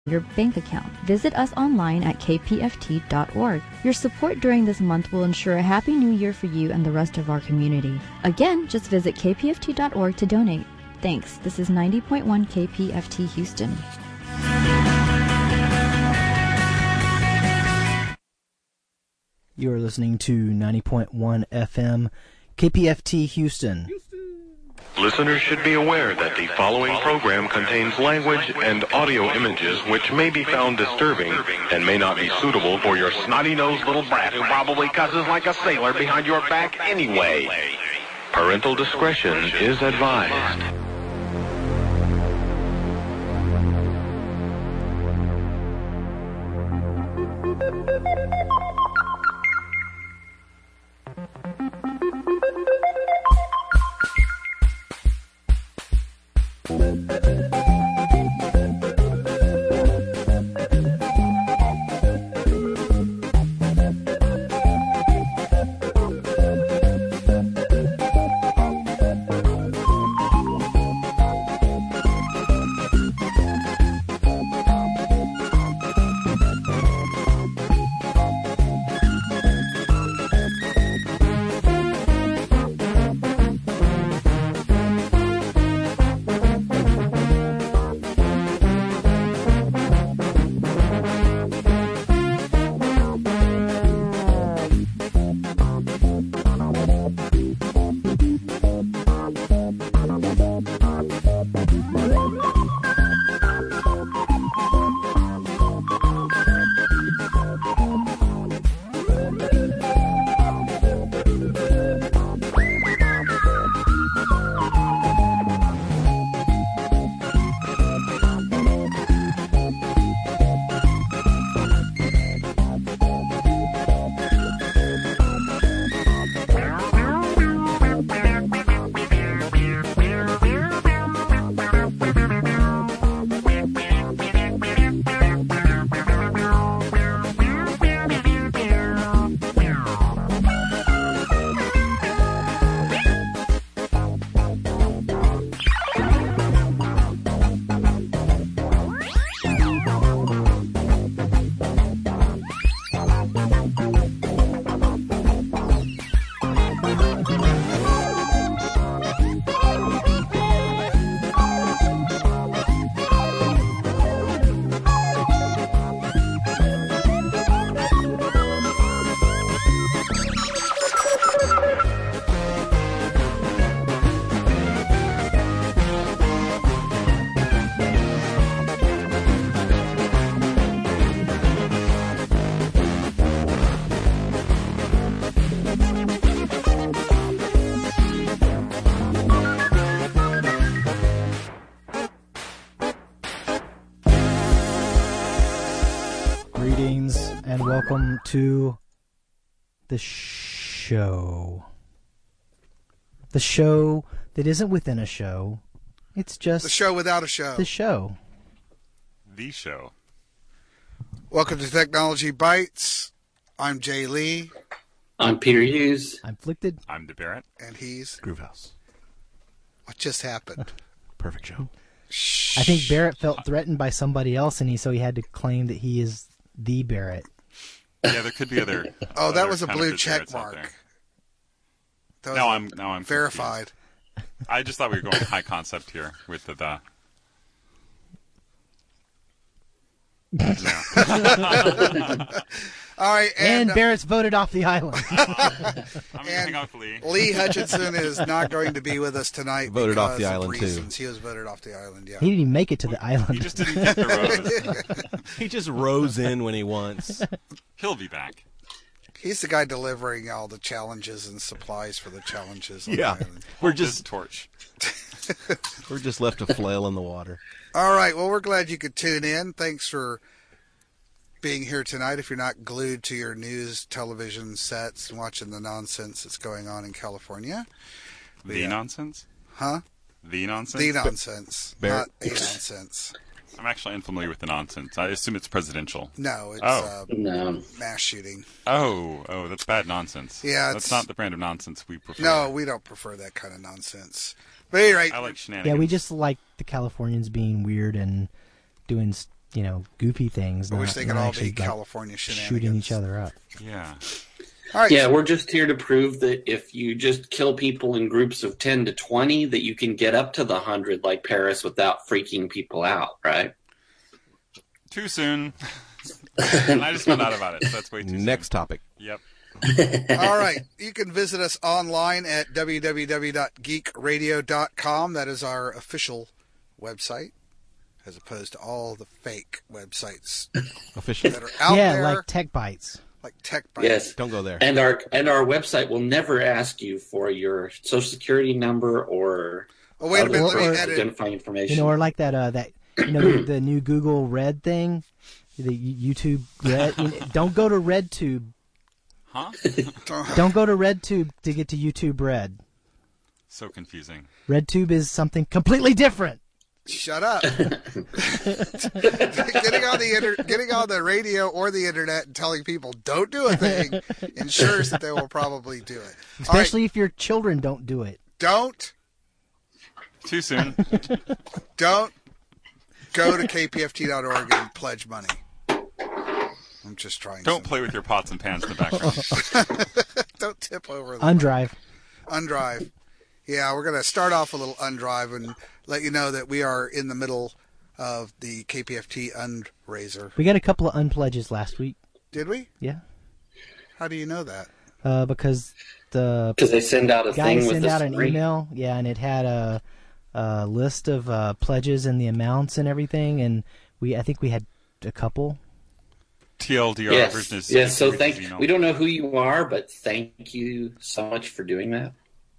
your bank account. Visit us online at kpft.org. Your support during this month will ensure a happy new year for you and the rest of our community. Again, just visit kpft.org to donate. Thanks. This is 90.1 KPFT Houston. You are listening to 90.1 FM KPFT Houston. Listeners should be aware that the following program contains language and audio images which may be found disturbing and may not be suitable for your snotty-nosed little brat who probably cusses like a sailor behind your back anyway. Parental discretion is advised. Welcome to the show. The show that isn't within a show. It's just... the show without a show. The show. The show. Welcome to Technology Bites. I'm Jay Lee. I'm Peter Hughes. I'm Flicted. I'm DeBarrett. And he's... Groovehouse. What just happened? Perfect show. Shh. I think Barrett felt threatened by somebody else, and so he had to claim that he is the Barrett. Yeah, there could be other. Oh, that was a blue check mark. Now I'm verified. Confused. I just thought we were going high concept here with the. All right, and Barrett's voted off the island. I'm going to hang out with Lee. Lee Hutchinson is not going to be with us tonight. Voted off the island reasons. Too. He was voted off the island. Yeah. He didn't even make it to the island. He just didn't get the rose. He just rows in when he wants. He'll be back. He's the guy delivering all the challenges and supplies for the challenges. On yeah, the island. We're just torch. We're just left to flail in the water. All right. Well, we're glad you could tune in. Thanks for being here tonight. If you're not glued to your news television sets and watching the nonsense that's going on in California. The nonsense? Huh? The nonsense? The nonsense. Not a nonsense. I'm actually unfamiliar with the nonsense. I assume it's presidential. No, it's mass shooting. Oh, that's bad nonsense. Yeah, that's not the brand of nonsense we prefer. No, we don't prefer that kind of nonsense. But anyway, I like shenanigans. Yeah, we just like the Californians being weird and doing goofy things. I wish they could not all actually, be California shenanigans. shooting each other up. Yeah. All right. Yeah, we're just here to prove that if you just kill people in groups of 10 to 20, that you can get up to the 100 like Paris without freaking people out, right? Too soon. And I just found out about it, so that's way too soon. Next topic. Yep. All right. You can visit us online at www.geekradio.com. That is our official website, as opposed to all the fake websites Official. that are out Yeah, there. like Tech Bites. Like Tech Bites. Yes. Don't go there. And our website will never ask you for your social security number or Oh, wait a minute. Let me Or- edit. identifying information. Or like that the new Google Red thing, the YouTube Red. Don't go to RedTube. Huh? Don't go to RedTube to get to YouTube Red. So confusing. RedTube is something completely different. Shut up. getting on the radio or the internet and telling people don't do a thing ensures that they will probably do it. Especially if your children don't do it. Don't Too soon. go to kpft.org and pledge money. I'm just trying. Don't play with your pots and pans in the background. Don't tip over the Undrive. Undrive. Yeah, we're going to start off a little Undrive and let you know that we are in the middle of the KPFT Undraiser. We got a couple of unpledges last week. Did we? Yeah. How do you know that? Because the Because they send out a guy thing with sent a out an summary. email, and it had a list of pledges and the amounts and everything, and I think we had a couple. TLDR version is Yes. So email. we don't know who you are, but thank you so much for doing that.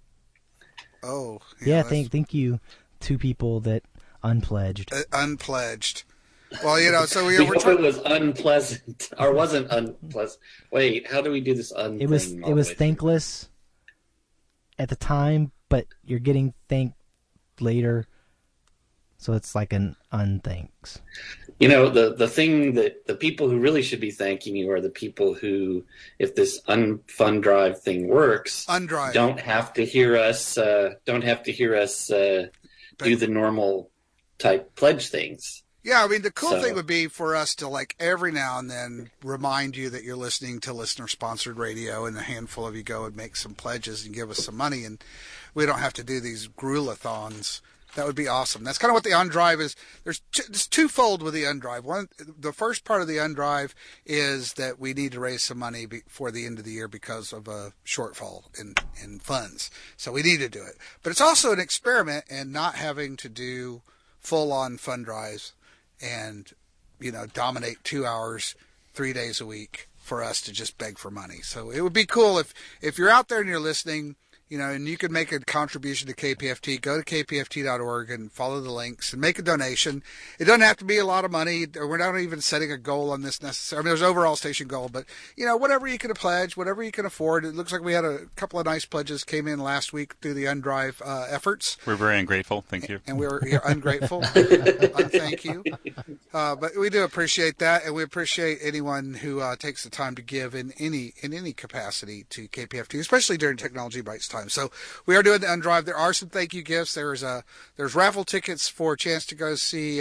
Oh. Yeah, that's- thank you to people that unpledged. Unpledged. Well, so We we're hope it was unpleasant or wasn't unpleasant. Wait, how do we do this? It was thankless at the time, but you're getting thanked later, so it's like an unthanks. The thing that the people who really should be thanking you are the people who, if this unfun drive thing works, Undrive. don't have to hear us. Do the normal type pledge things. Yeah, I mean, the cool So- thing would be for us to, like, every now and then remind you that you're listening to listener-sponsored radio, and a handful of you go and make some pledges and give us some money, and we don't have to do these gruelathons. That would be awesome. That's kind of what the Undrive is. It's twofold with the Undrive. One, the first part of the Undrive is that we need to raise some money before the end of the year because of a shortfall in funds. So we need to do it. But it's also an experiment in not having to do full-on fund drives and, dominate 2 hours, 3 days a week for us to just beg for money. So it would be cool if you're out there and you're listening, and you can make a contribution to KPFT, go to kpft.org and follow the links and make a donation. It doesn't have to be a lot of money. We're not even setting a goal on this necessarily. I mean, there's an overall station goal, but, whatever you can pledge, whatever you can afford. It looks like we had a couple of nice pledges came in last week through the Undrive efforts. We're very ungrateful. Thank you. And we're ungrateful. Thank you. But we do appreciate that, and we appreciate anyone who takes the time to give in any capacity to KPFT, especially during Technology Bites time. So we are doing the Undrive. There are some thank you gifts. There's raffle tickets for a chance to go see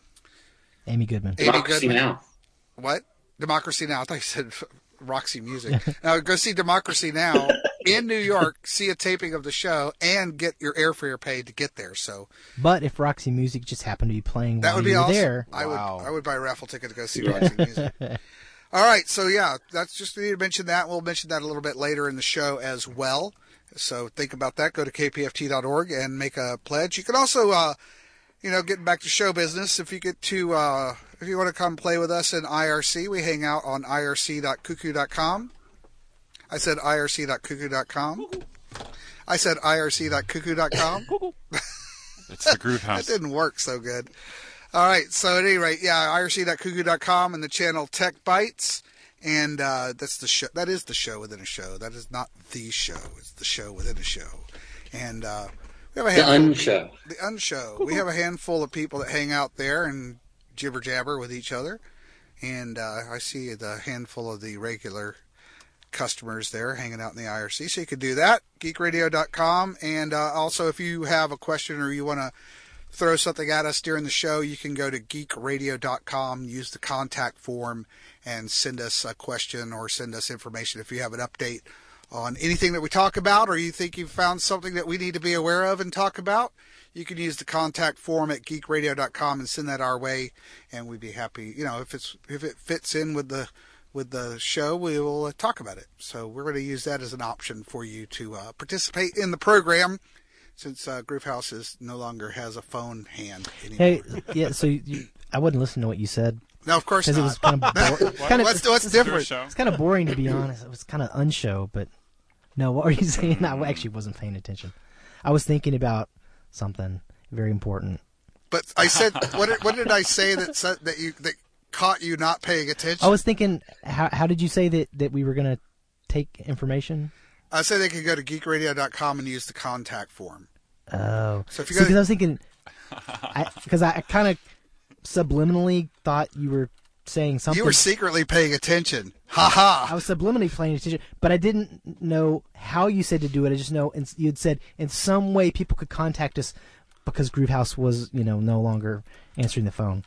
Amy Goodman. Democracy Now! What? Democracy Now! I thought you said Roxy Music. Now go see Democracy Now! In New York, see a taping of the show, and get your airfare paid to get there. So But if Roxy Music just happened to be playing that while would be you were awesome. there, I would buy a raffle ticket to go see Roxy Music. All right, so yeah, that's just we need to mention that. We'll mention that a little bit later in the show as well. So think about that. Go to kpft.org and make a pledge. You can also, getting back to show business, if you want to come play with us in IRC, we hang out on irc.cuckoo.com. I said irc.cuckoo.com. I said irc.cuckoo.com. It's the Groove House. That didn't work so good. All right, so at any rate, yeah, irc.cuckoo.com and the channel Tech Bites. And that's the show. That is the show within a show. That is not the show. It's the show within a show. And we have a handful. The Unshow. We have a handful of people that hang out there and jibber jabber with each other. And I see the handful of the regular customers there hanging out in the IRC. So you could do that. Geekradio.com. And also, if you have a question or you want to throw something at us during the show, you can go to geekradio.com, use the contact form, and send us a question or send us information if you have an update on anything that we talk about, or you think you've found something that we need to be aware of and talk about. You can use the contact form at geekradio.com and send that our way, and we'd be happy. If it fits in with the show, we will talk about it. So we're going to use that as an option for you to participate in the program, since Groovehouse no longer has a phone hand anymore. Hey, yeah. So I wouldn't listen to what you said. No, of course not. Because it was kind of What's different? It's kind of boring, to be honest. It was kind of unshow. But no, what were you saying? I actually wasn't paying attention. I was thinking about something very important. But I said, what did I say that caught you not paying attention? I was thinking, how did you say that we were going to take information? I said they could go to geekradio.com and use the contact form. Oh. So if you because I was thinking, because I kind of subliminally thought you were saying something. You were secretly paying attention. Ha ha. I was subliminally paying attention, but I didn't know how you said to do it. I just know you had said in some way people could contact us because Groovehouse was, no longer answering the phone.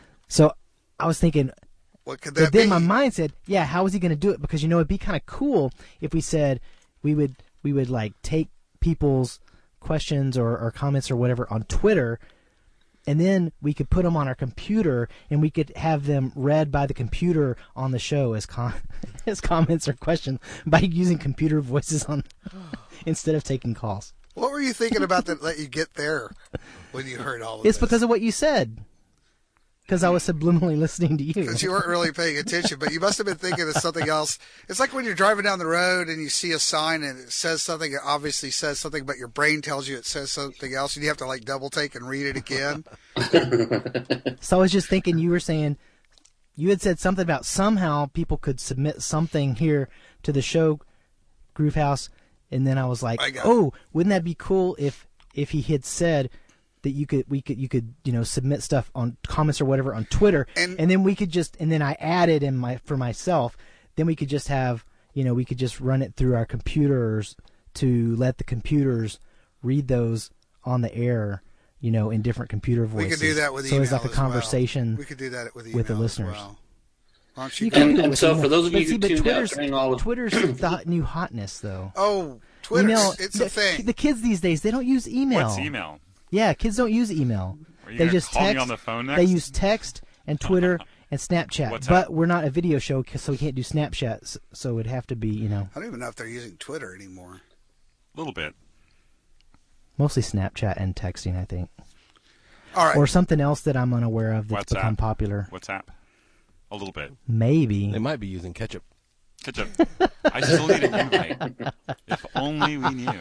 So I was thinking, what could that but then be? my mind said, yeah, how is he going to do it? Because, it'd be kind of cool if we said we would like take people's questions or comments or whatever on Twitter, and then we could put them on our computer and we could have them read by the computer on the show as as comments or questions by using computer voices instead of taking calls. What were you thinking about that let you get there when you heard all of this? It's because of what you said. Because I was subliminally listening to you. Because you weren't really paying attention, but you must have been thinking of something else. It's like when you're driving down the road and you see a sign and it says something, it obviously says something, but your brain tells you it says something else, and you have to double take and read it again. So I was just thinking, you were saying, you had said something about somehow people could submit something here to the show, Groovehouse, and then I was like, oh, wouldn't that be cool if he had said that you could submit stuff on comments or whatever on Twitter, and then we could just, and then I added for myself, then we could just have, we could just run it through our computers to let the computers read those on the air, in different computer voices. We could do that with email. So it's like a conversation. We could do that with the listeners. Well. And so for those of you who tuned out during all of Twitter's the new hotness, though. Oh, Twitter, it's a thing. The kids these days, they don't use email. What's email? Yeah, kids don't use email. They just text. Me on the phone next? They use text and Twitter and Snapchat. But we're not a video show, so we can't do Snapchat. So it would have to be, I don't even know if they're using Twitter anymore. A little bit. Mostly Snapchat and texting, I think. All right. Or something else that I'm unaware of that's become popular. WhatsApp. A little bit. Maybe. They might be using ketchup. I still need an invite. If only we knew.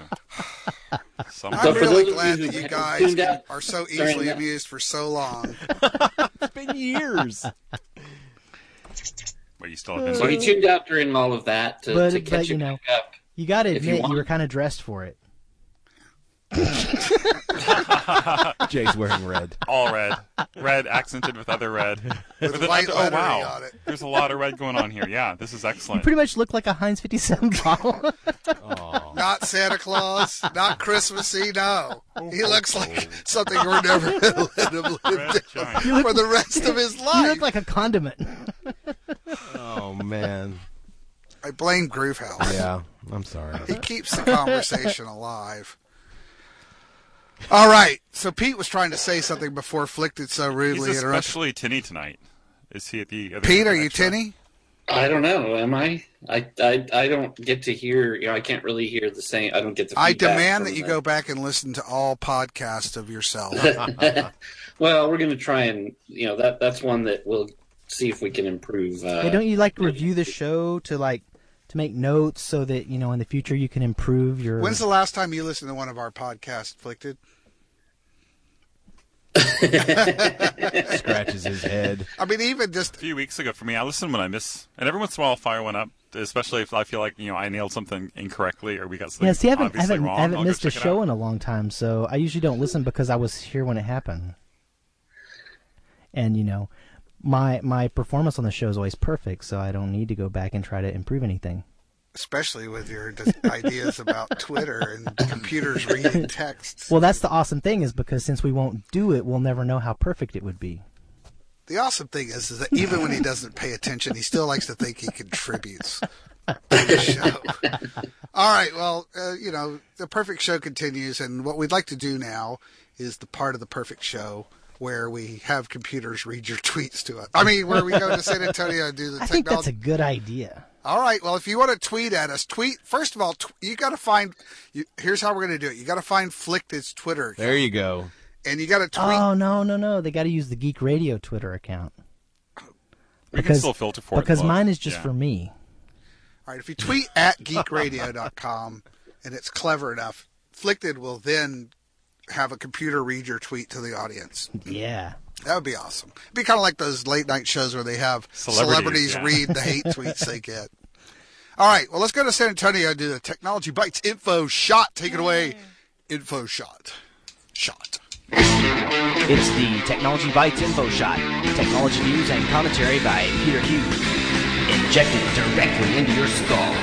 I'm really glad that you guys are so easily amused for so long. It's been years. But you still have so you tuned out during all of that to catch it up. You got to admit you were kind of dressed for it. Jay's wearing red. All red. Red accented with other red. With white lettering on it. There's a lot of red going on here. Yeah, this is excellent. You pretty much look like a Heinz 57 bottle. Not Santa Claus, not Christmassy, no. He looks like something we're never going to let him live for the rest of his life. You look like a condiment. Oh, man. I blame Groovehouse. Yeah, I'm sorry. He keeps the conversation alive. All right, so Pete was trying to say something before Flick did so rudely. He's especially tinny tonight. Is he at the other Pete, are you tinny? I don't know. Am I? I don't get to hear. I can't really hear the same. I don't get the. I demand that you go back and listen to all podcasts of yourself. Well, we're going to try and that's one that we'll see if we can improve. Hey, don't you like to review the show to make notes so that in the future you can improve your? When's the last time you listened to one of our podcasts, Flicked? Scratches his head. I mean, even just a few weeks ago for me, I listen when I miss, and every once in a while I'll fire one up, especially if I feel like I nailed something incorrectly or we got something I wrong. haven't missed a show in a long time, so I usually don't listen because I was here when it happened. And my performance on the show is always perfect, so I don't need to go back and try to improve anything. especially with your ideas about Twitter and computers reading texts. Well, that's the awesome thing, is because since we won't do it, we'll never know how perfect it would be. The awesome thing is that even when he doesn't pay attention, he still likes to think he contributes to the show. All right, well, the perfect show continues, and what we'd like to do now is the part of the perfect show where we have computers read your tweets to us. I mean, where we go to San Antonio and do the technology. I think that's a good idea. All right, well, if you want to tweet at us, first of all, you got to find, here's how we're going to do it. You got to find Flicked's Twitter account. There you go. And you got to tweet. Oh, no. They got to use the Geek Radio Twitter account. We can still filter for it. Because mine is just for me. All right, if you tweet at geekradio.com and it's clever enough, Flicked will then have a computer read your tweet to the audience. Yeah. That would be awesome. It'd be kind of like those late night shows where they have celebrities read the hate tweets they get. All right, well, let's go to San Antonio and do the Technology Bites Info Shot. Take it away, Info Shot. It's the Technology Bites Info Shot. Technology news and commentary by Peter Hughes. Injected directly into your skull.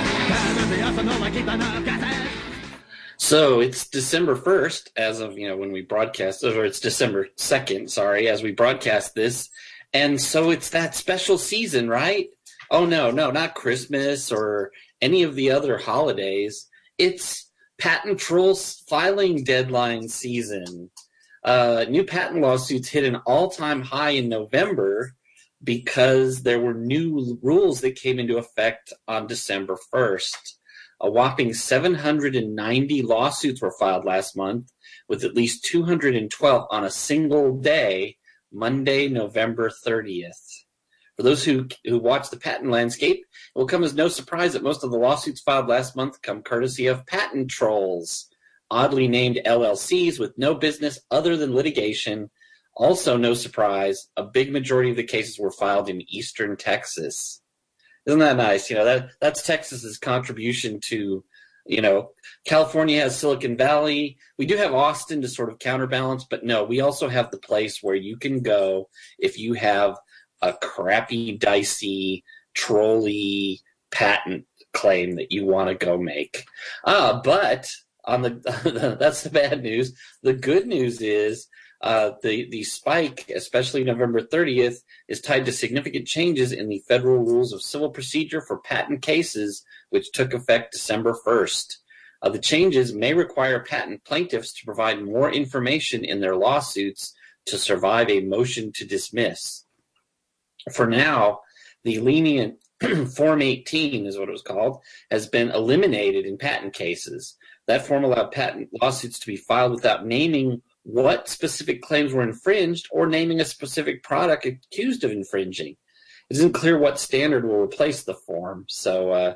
So it's December 1st as of, when we broadcast, or it's December 2nd, as we broadcast this. And so it's that special season, right? Oh, no, not Christmas or any of the other holidays. It's patent trolls filing deadline season. New patent lawsuits hit an all-time high in November because there were new rules that came into effect on December 1st. A whopping 790 lawsuits were filed last month, with at least 212 on a single day, Monday, November 30th. For those who watch the patent landscape, it will come as no surprise that most of the lawsuits filed last month come courtesy of patent trolls, oddly named LLCs with no business other than litigation. Also, no surprise, a big majority of the cases were filed in eastern Texas. Isn't that nice? That's Texas's contribution to, California has Silicon Valley. We do have Austin to sort of counterbalance, but no, we also have the place where you can go if you have a crappy, dicey, trolly patent claim that you want to go make. But on that's the bad news. The good news is the spike, especially November 30th, is tied to significant changes in the federal rules of civil procedure for patent cases, which took effect December 1st. The changes may require patent plaintiffs to provide more information in their lawsuits to survive a motion to dismiss. For now, the lenient Form 18 is what it was called, has been eliminated in patent cases. That form allowed patent lawsuits to be filed without naming what specific claims were infringed or naming a specific product accused of infringing. It isn't clear what standard will replace the form. So,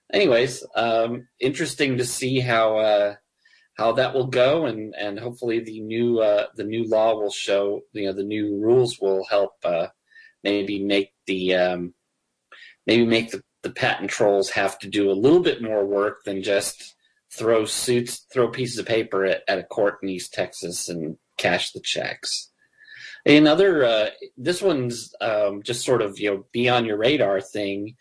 interesting to see how that will go, and hopefully the new law will show, the new rules will help maybe make the patent trolls have to do a little bit more work than just throw pieces of paper at a court in East Texas and cash the checks. Another, this one's just sort of, be on your radar thing.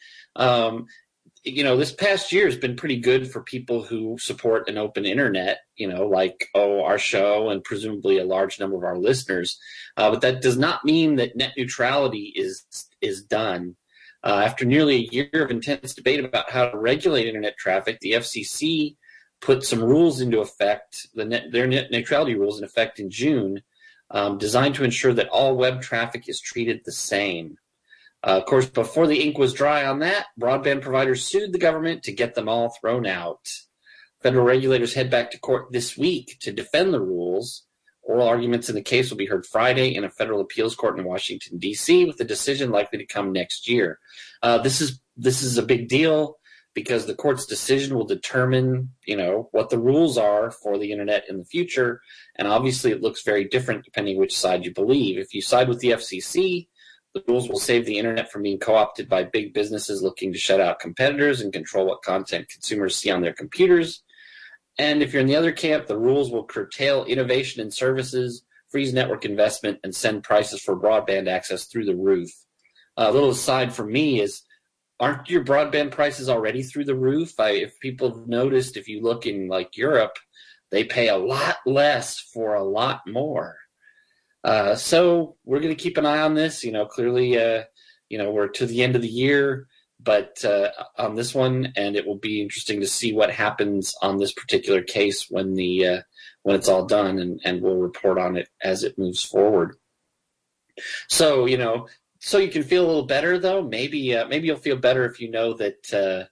This past year has been pretty good for people who support an open internet, like our show and presumably a large number of our listeners. But that does not mean that net neutrality is done. After nearly a year of intense debate about how to regulate internet traffic, the FCC put some rules into effect, their net neutrality rules in effect in June, designed to ensure that all web traffic is treated the same. Of course, before the ink was dry on that, broadband providers sued the government to get them all thrown out. Federal regulators head back to court this week to defend the rules. Oral arguments in the case will be heard Friday in a federal appeals court in Washington, D.C., with a decision likely to come next year. This is a big deal because the court's decision will determine, what the rules are for the internet in the future. And obviously it looks very different depending which side you believe. If you side with the FCC, the rules will save the internet from being co-opted by big businesses looking to shut out competitors and control what content consumers see on their computers. And if you're in the other camp, the rules will curtail innovation in services, freeze network investment, and send prices for broadband access through the roof. A little aside for me is aren't your broadband prices already through the roof? If people have noticed, if you look in like Europe, they pay a lot less for a lot more. So we're going to keep an eye on this. Clearly, we're to the end of the year, but on this one, and it will be interesting to see what happens on this particular case when it's all done, and we'll report on it as it moves forward. So, so you can feel a little better, though. Maybe you'll feel better if you know that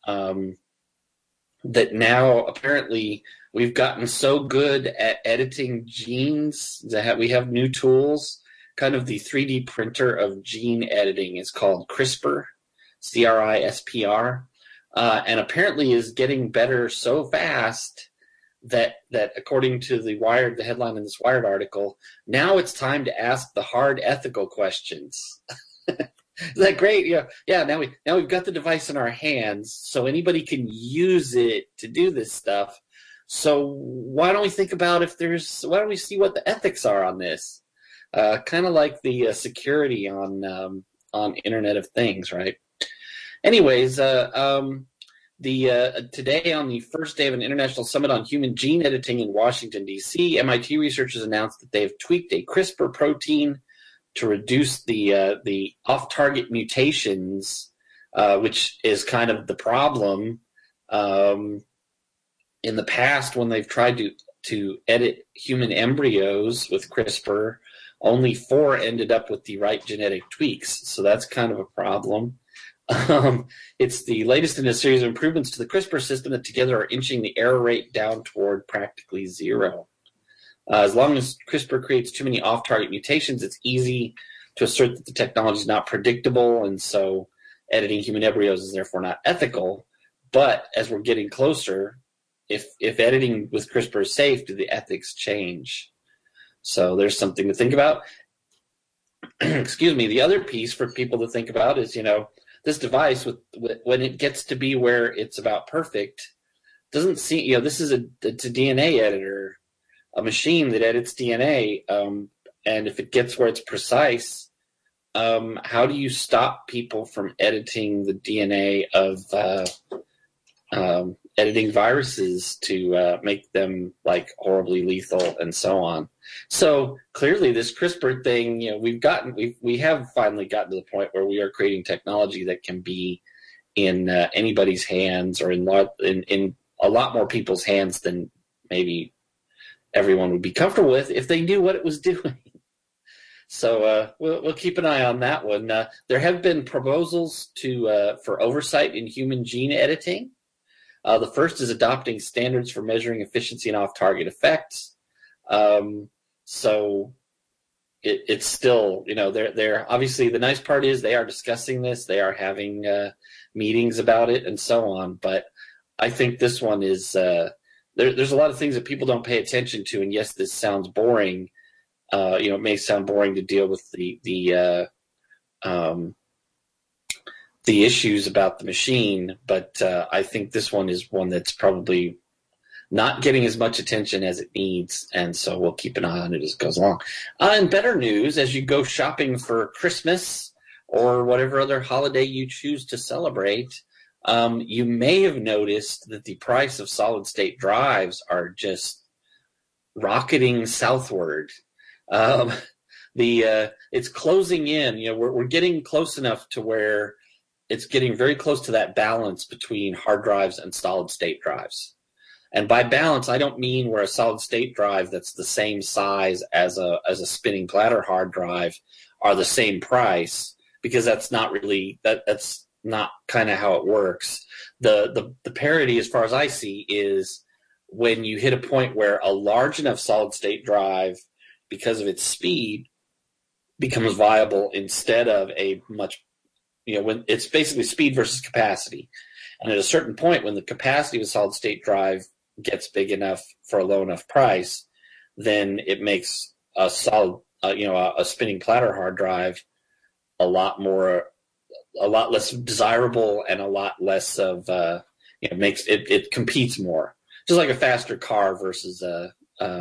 that now apparently we've gotten so good at editing genes that we have new tools. Kind of the 3D printer of gene editing is called CRISPR, CRISPR, and apparently is getting better so fast that according to the headline in this Wired article, now it's time to ask the hard ethical questions. Is that great? Yeah. Now we've got the device in our hands, so anybody can use it to do this stuff. So why don't we think about why don't we see what the ethics are on this? Kind of like the security on Internet of Things, right? Anyways, today on the first day of an international summit on human gene editing in Washington, D.C., MIT researchers announced that they have tweaked a CRISPR protein to reduce the off-target mutations, which is kind of the problem. In the past, when they've tried to edit human embryos with CRISPR, only 4 ended up with the right genetic tweaks. So that's kind of a problem. It's the latest in a series of improvements to the CRISPR system that together are inching the error rate down toward practically zero. As long as CRISPR creates too many off-target mutations, it's easy to assert that the technology is not predictable, and so editing human embryos is therefore not ethical. But as we're getting closer, if editing with CRISPR is safe, do the ethics change? So there's something to think about. Excuse me. The other piece for people to think about is, this device, when it gets to be where it's about perfect, doesn't seem, this is it's a DNA editor, a machine that edits DNA, and if it gets where it's precise, how do you stop people from editing the DNA of editing viruses to make them like horribly lethal and so on? So clearly, this CRISPR thing, we have finally gotten to the point where we are creating technology that can be in anybody's hands, or in a lot more people's hands than maybe everyone would be comfortable with if they knew what it was doing. So we'll keep an eye on that one. There have been proposals for oversight in human gene editing. The first is adopting standards for measuring efficiency and off-target effects. So it's still, they're obviously, the nice part is they are discussing this. They are having meetings about it and so on. But I think this one is, there's a lot of things that people don't pay attention to. And yes, this sounds boring. It may sound boring to deal with the issues about the machine, but I think this one is one that's probably not getting as much attention as it needs, and so we'll keep an eye on it as it goes along. And better news, as you go shopping for Christmas or whatever other holiday you choose to celebrate, you may have noticed that the price of solid-state drives are just rocketing southward. It's closing in. We're getting close enough to where it's getting very close to that balance between hard drives and solid-state drives. And by balance, I don't mean where a solid-state drive that's the same size as a spinning platter hard drive are the same price, because that's not really that's not kind of how it works. The parity, as far as I see, is when you hit a point where a large enough solid-state drive, because of its speed, becomes viable instead of a much, when it's basically speed versus capacity. And at a certain point, when the capacity of a solid-state drive gets big enough for a low enough price, then it makes a solid, a spinning platter hard drive a lot less desirable, and a lot less of, it competes more. Just like a faster car versus a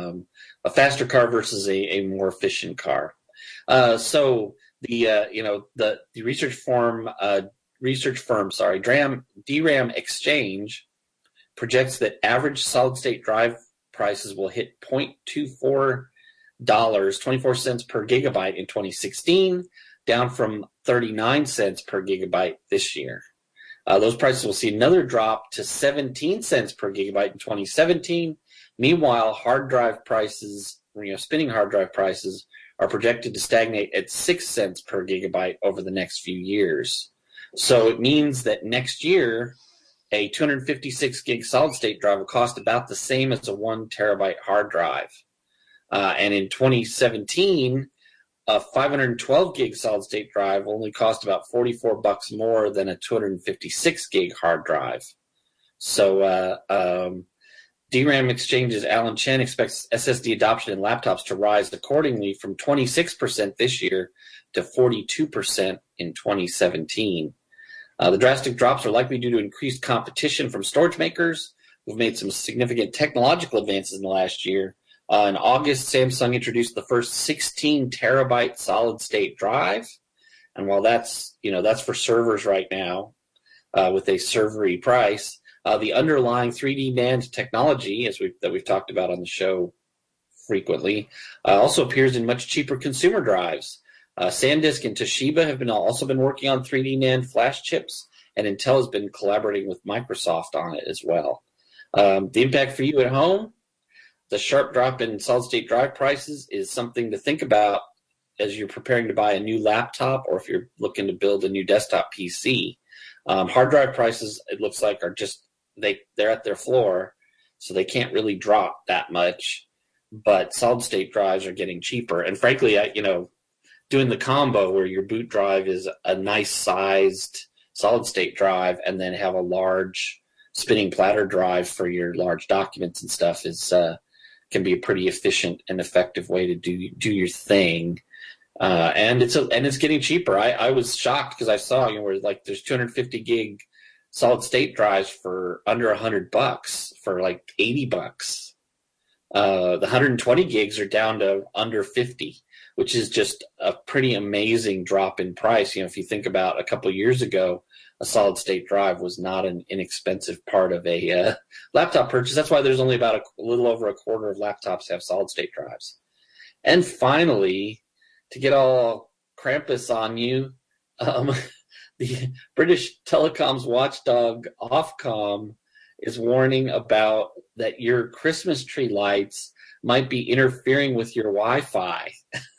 more efficient car. So the research firm research firm, DRAM Exchange, projects that average solid-state drive prices will hit $0.24, 24 cents per gigabyte in 2016, down from 39 cents per gigabyte this year. Those prices will see another drop to 17 cents per gigabyte in 2017. Meanwhile, hard drive prices, spinning hard drive prices, are projected to stagnate at 6 cents per gigabyte over the next few years. So it means that next year, a 256 gig solid state drive will cost about the same as a 1 terabyte hard drive. And in 2017, a 512 gig solid state drive only cost about $44 more than a 256 gig hard drive. So DRAM Exchange's Alan Chen expects SSD adoption in laptops to rise accordingly from 26% this year to 42% in 2017. The drastic drops are likely due to increased competition from storage makers who've made some significant technological advances in the last year. In August, Samsung introduced the first 16 terabyte solid state drive. And while that's for servers right now with a servery price, the underlying 3D NAND technology, that we've talked about on the show frequently, also appears in much cheaper consumer drives. SanDisk and Toshiba have also been working on 3D NAND flash chips, and Intel has been collaborating with Microsoft on it as well. The impact for you at home, the sharp drop in solid-state drive prices is something to think about as you're preparing to buy a new laptop or if you're looking to build a new desktop PC. Hard drive prices, it looks like, are just they're at their floor, so they can't really drop that much. But solid-state drives are getting cheaper. And frankly, doing the combo where your boot drive is a nice-sized solid-state drive and then have a large spinning platter drive for your large documents and stuff can be a pretty efficient and effective way to do your thing. And it's getting cheaper. I was shocked because I saw where there's 250 gig solid state drives for under $100 for like $80. The 120 gigs are down to under 50, which is just a pretty amazing drop in price. If you think about a couple of years ago, a solid state drive was not an inexpensive part of a laptop purchase. That's why there's only about a little over a quarter of laptops have solid state drives. And finally, to get all Krampus on you, the British telecoms watchdog Ofcom is warning about that your Christmas tree lights might be interfering with your Wi-Fi.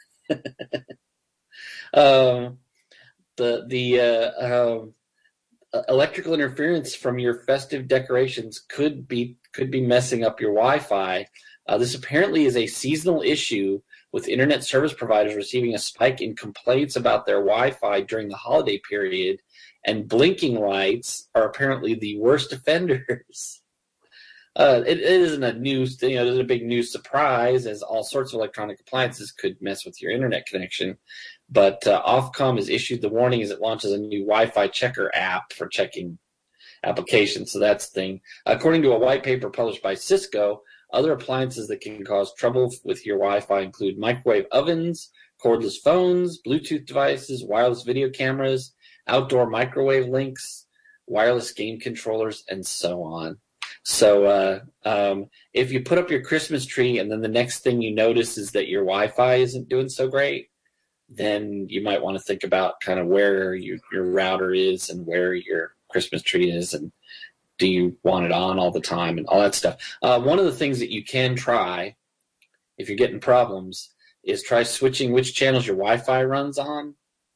Electrical interference from your festive decorations could be messing up your Wi-Fi. This apparently is a seasonal issue, with internet service providers receiving a spike in complaints about their Wi-Fi during the holiday period, and blinking lights are apparently the worst offenders. It isn't a news, there's a big news surprise, as all sorts of electronic appliances could mess with your internet connection. But Ofcom has issued the warning as it launches a new Wi-Fi checker app for checking applications. So that's the thing. According to a white paper published by Cisco, other appliances that can cause trouble with your Wi-Fi include microwave ovens, cordless phones, Bluetooth devices, wireless video cameras, outdoor microwave links, wireless game controllers, and so on. So if you put up your Christmas tree and then the next thing you notice is that your Wi-Fi isn't doing so great, then you might want to think about kind of where your router is and where your Christmas tree is, and do you want it on all the time and all that stuff. One of the things that you can try if you're getting problems is try switching which channels your Wi-Fi runs on.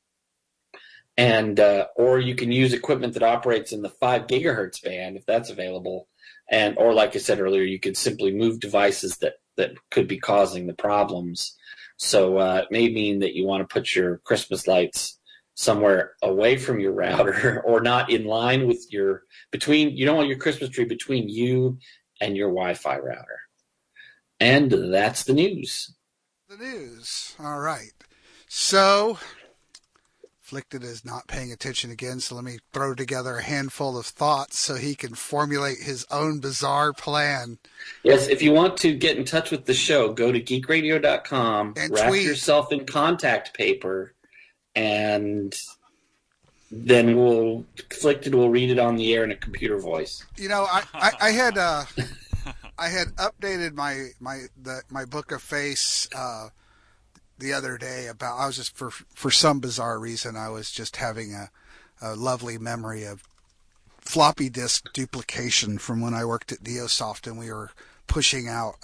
And or you can use equipment that operates in the 5 gigahertz band if that's available. And or like I said earlier, you could simply move devices that could be causing the problems. So it may mean that you want to put your Christmas lights somewhere away from your router or not in line with you don't want your Christmas tree between you and your Wi-Fi router. And that's the news. All right. So Afflicted is not paying attention again, so let me throw together a handful of thoughts so he can formulate his own bizarre plan. Yes, if you want to get in touch with the show, go to geekradio.com, and wrap tweet yourself in contact paper, and then Afflicted will read it on the air in a computer voice. You know, I had updated my Book of Face the other day about, I was just for some bizarre reason, I was just having a lovely memory of floppy disk duplication from when I worked at Neosoft, and we were pushing out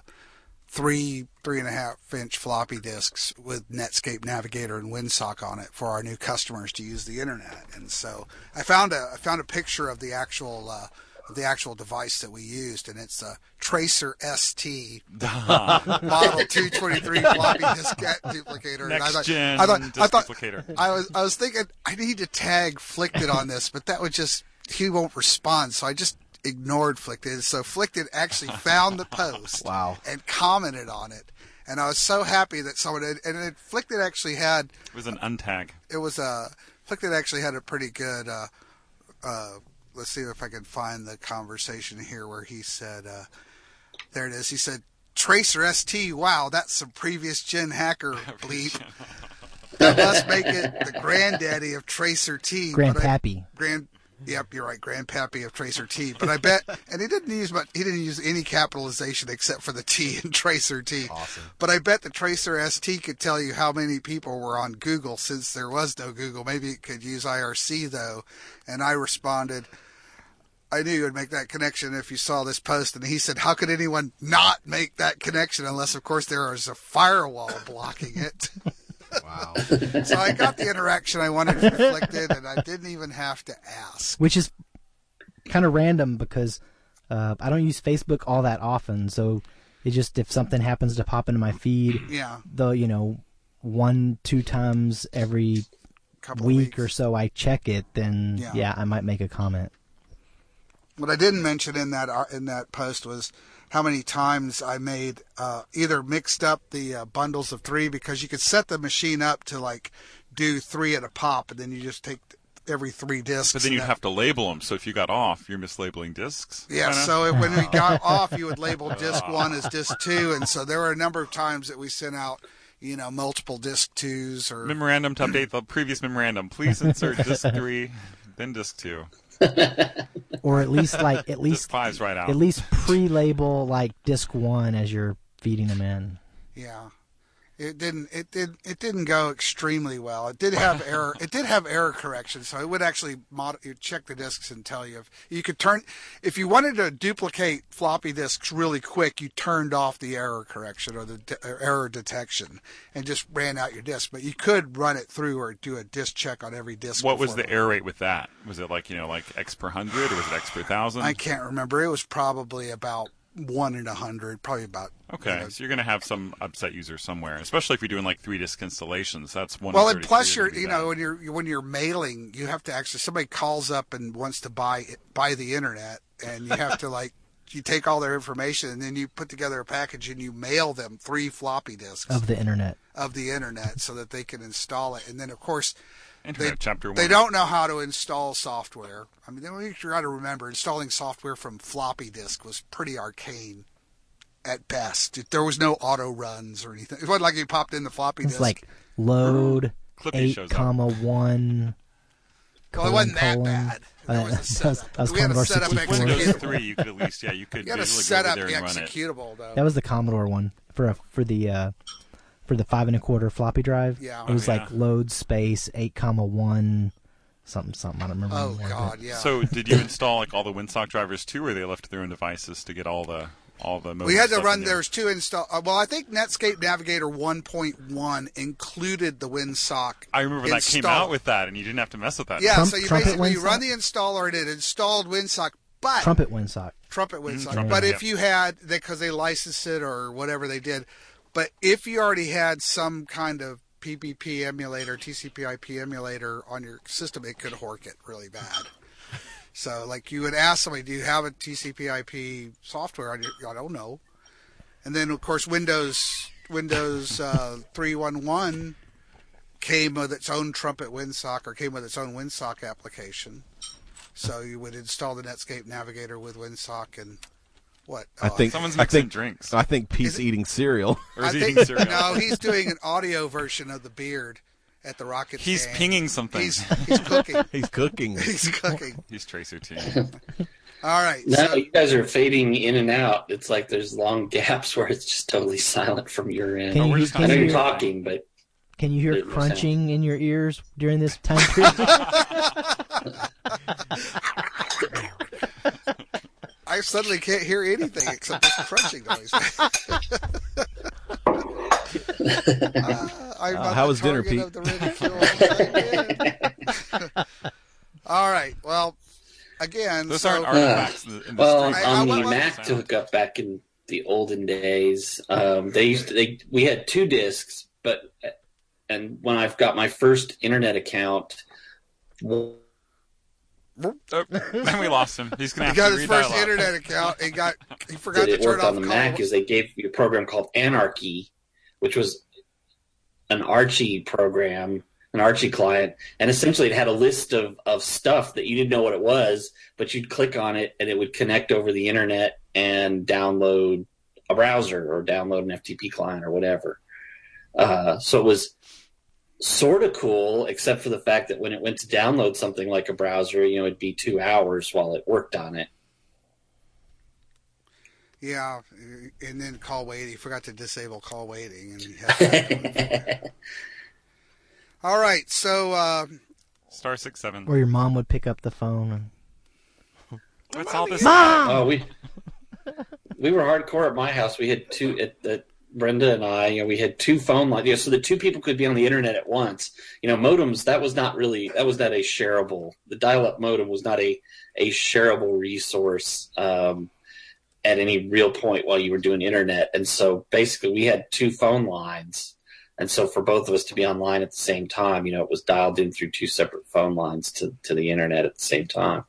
3.5-inch floppy disks with Netscape Navigator and WinSock on it for our new customers to use the internet. And so I found a picture of the actual device that we used, and it's a Tracer ST model 223 floppy diskette duplicator. Next gen I thought duplicator. I was thinking I need to tag Flicted on this, but that would just, he won't respond, so I just ignored Flicted. So Flicted actually found the post and commented on it, and I was so happy that someone had, and Flicted actually had, it was an untag. It was Flicted actually had a pretty good let's see if I can find the conversation here where he said, there it is. He said, Tracer ST, wow, that's some previous gen hacker bleep. That must make it the granddaddy of Tracer T. Grandpappy. Yep, you're right, Grandpappy of Tracer T. But I bet, and he didn't use any capitalization except for the T in Tracer T. Awesome. But I bet the Tracer ST could tell you how many people were on Google since there was no Google. Maybe it could use IRC though. And I responded, I knew you would make that connection if you saw this post. And he said, how could anyone not make that connection unless, of course, there is a firewall blocking it? Wow. So I got the interaction I wanted from Afflicted, and I didn't even have to ask. Which is kind of random because I don't use Facebook all that often. So it just, if something happens to pop into my feed, though, 1-2 times every week or so I check it, then I might make a comment. What I didn't mention in that post was how many times I made either mixed up the bundles of 3, because you could set the machine up to like do 3 at a pop, and then you just take every 3 discs. But then you'd have to label them. So if you got off, you're mislabeling discs. Yeah. Kinda? So when we got off, you would label disc 1 as disc 2, and so there were a number of times that we sent out, multiple disc 2s or memorandum to update the previous memorandum. Please insert disc 3, then disc 2. Or at least disc 5's right out. At least pre-label like disc 1 as you're feeding them in. Yeah. It didn't go extremely well. It did have error. It did have error correction, so it would actually check the disks and tell you if you wanted to duplicate floppy disks really quick, you turned off the error correction or the error detection and just ran out your disk. But you could run it through or do a disk check on every disk. What was the error rate with that? Was it like X per 100 or was it X per 1,000? I can't remember. It was probably about 1 in 100, probably about. Okay, so you're going to have some upset user somewhere, especially if you're doing like 3 disk installations. That's 1. Well, and plus when you're mailing, you have to actually, somebody calls up and wants to buy the internet, and you have to you take all their information and then you put together a package and you mail them 3 floppy disks of the internet so that they can install it, and then of course. Chapter 1. They don't know how to install software. I mean, you got to remember, installing software from floppy disk was pretty arcane at best. There was no auto runs or anything. It wasn't like you popped in the floppy disk. It's like load Clippy 8,1. Well, it wasn't that bad. That was we had Commodore to set up 64. Windows 3, you could at least, you could you had to visually set go up over the there and run it. executable, though. That was the Commodore one for the 5 1/4 floppy drive. Yeah. It was like load space 8,1 something. I don't remember. Oh anymore, God, yeah. So did you install like all the WinSock drivers too, or they left their own devices to get all the we had to run. There's 2 install. Well, I think Netscape Navigator 1.1 included the WinSock. I remember that came out with that, and you didn't have to mess with that. Yeah, so you basically run the installer, and it installed WinSock. But Trumpet WinSock. But if you had, because they licensed it or whatever they did. But if you already had some kind of PPP emulator, TCP/IP emulator on your system, it could hork it really bad. So, like, you would ask somebody, do you have a TCP/IP software on your? I don't know. And then, of course, Windows 3.1.1 came with its own Trumpet WinSock, or came with its own WinSock application. So you would install the Netscape Navigator with WinSock and. What? Someone's mixing drinks. I think Pete's eating cereal. Or is he eating cereal? No, he's doing an audio version of the beard. at the rocket He's stand. pinging something. He's cooking. He's cooking. He's cooking. He's Tracer T. All right. No, So, you guys are fading in and out. It's like there's long gaps where it's just totally silent from your end. Can we're you, just I know you're hear, talking, but can you hear there's no crunching in your ears during this time period? I suddenly can't hear anything except this crunching noise. I'm not how the was dinner, target Pete? of the ridicule. All right. Well, again, Those so aren't artifacts in the well, street. on the I- Mac to hook up back in the olden days, we had 2 discs, and when I've got my first internet account, Oh, then we lost him. He's gonna he have got to his redial first out. internet account. He forgot that to it turn worked off on the Mac is they gave you a program called Anarchy, which was an Archie program, an Archie client, and essentially it had a list of stuff that you didn't know what it was, but you'd click on it and it would connect over the internet and download a browser or download an FTP client or whatever. So it was sort of cool, except for the fact that when it went to download something like a browser, it'd be 2 hours while it worked on it. Yeah, and then call waiting. He forgot to disable call waiting, and he had that. All right, so Star 67. Or your mom would pick up the phone. What's all this? Mom! Oh, we were hardcore at my house. We had 2 at Brenda and I. We had 2 phone lines, so that 2 people could be on the internet at once. Modems. That was not a shareable. The dial-up modem was not a shareable resource at any real point while you were doing internet. And so basically, we had 2 phone lines. And so for both of us to be online at the same time, it was dialed in through 2 separate phone lines to the internet at the same time.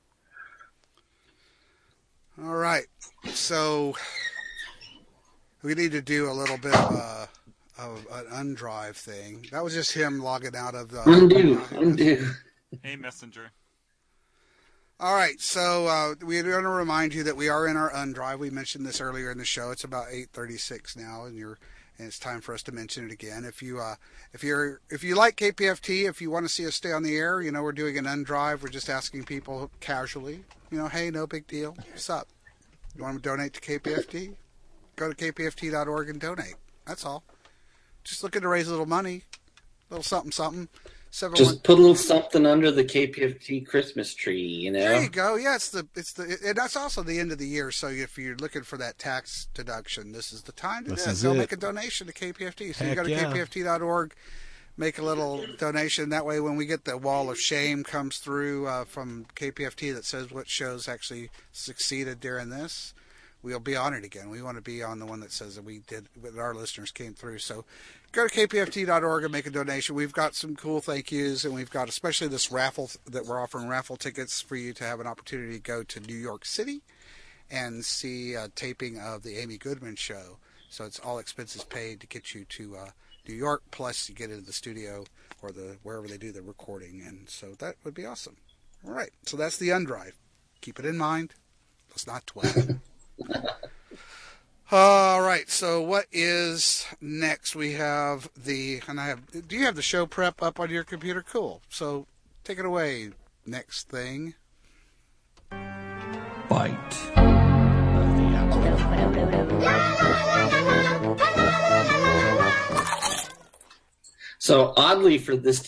all right, so we need to do a little bit of an undrive thing. That was just him logging out of the Undo. Hey, Messenger. All right, so we're going to remind you that we are in our undrive. We mentioned this earlier in the show. It's about 8:36 now, and it's time for us to mention it again. If you like KPFT, if you want to see us stay on the air, we're doing an undrive. We're just asking people casually, hey, no big deal. What's up? You want to donate to KPFT? Go to kpft.org and donate. That's all. Just looking to raise a little money, a little something. Just put a little something under the KPFT Christmas tree, There you go. Yeah, and that's also the end of the year. So if you're looking for that tax deduction, this is the time to go make a donation to KPFT. So you go to kpft.org, make a little donation. That way, when we get the wall of shame comes through from KPFT that says what shows actually succeeded during this, we'll be on it again. We want to be on the one that says that our listeners came through. So go to kpft.org and make a donation. We've got some cool thank yous, and we've got especially this raffle that we're offering raffle tickets for you to have an opportunity to go to New York City and see a taping of the Amy Goodman show. So it's all expenses paid to get you to New York, plus you get into the studio or wherever they do the recording, and so that would be awesome. All right, so that's the undrive. Keep it in mind. Let's not dwell. All right, so what is next? We have do you have the show prep up on your computer? Cool. So take it away. Next thing. Bite. So oddly for this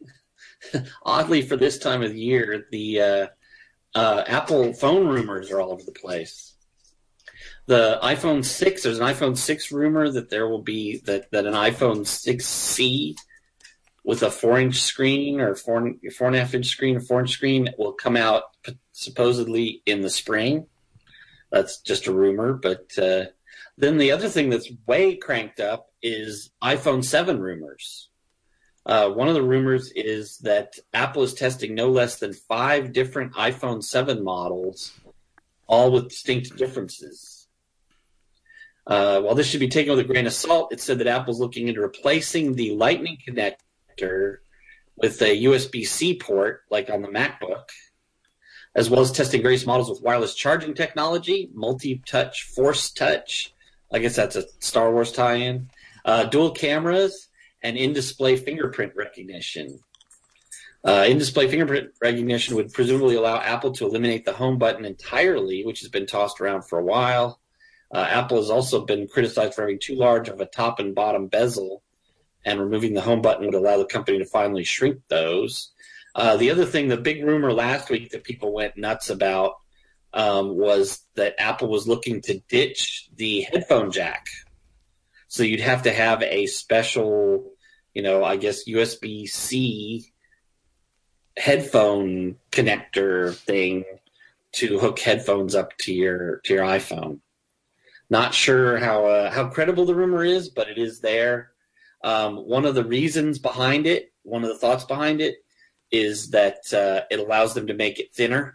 time of the year, the Apple phone rumors are all over the place. The iPhone 6, there's an iPhone 6 rumor that there will be that an iPhone 6C with a 4-inch screen or 4.5-inch screen or 4-inch screen will come out supposedly in the spring. That's just a rumor. But then the other thing that's way cranked up is iPhone 7 rumors. One of the rumors is that Apple is testing no less than 5 different iPhone 7 models, all with distinct differences. While this should be taken with a grain of salt, it said that Apple's looking into replacing the Lightning connector with a USB-C port, like on the MacBook, as well as testing various models with wireless charging technology, multi-touch, force touch. I guess that's a Star Wars tie-in. Dual cameras, and in-display fingerprint recognition. In-display fingerprint recognition would presumably allow Apple to eliminate the home button entirely, which has been tossed around for a while. Apple has also been criticized for having too large of a top and bottom bezel, and removing the home button would allow the company to finally shrink those. The other thing, the big rumor last week that people went nuts about was that Apple was looking to ditch the headphone jack. So you'd have to have a special, I guess USB-C headphone connector thing to hook headphones up to your iPhone. Not sure how credible the rumor is, but it is there. One of the reasons behind it, one of the thoughts behind it, is that it allows them to make it thinner.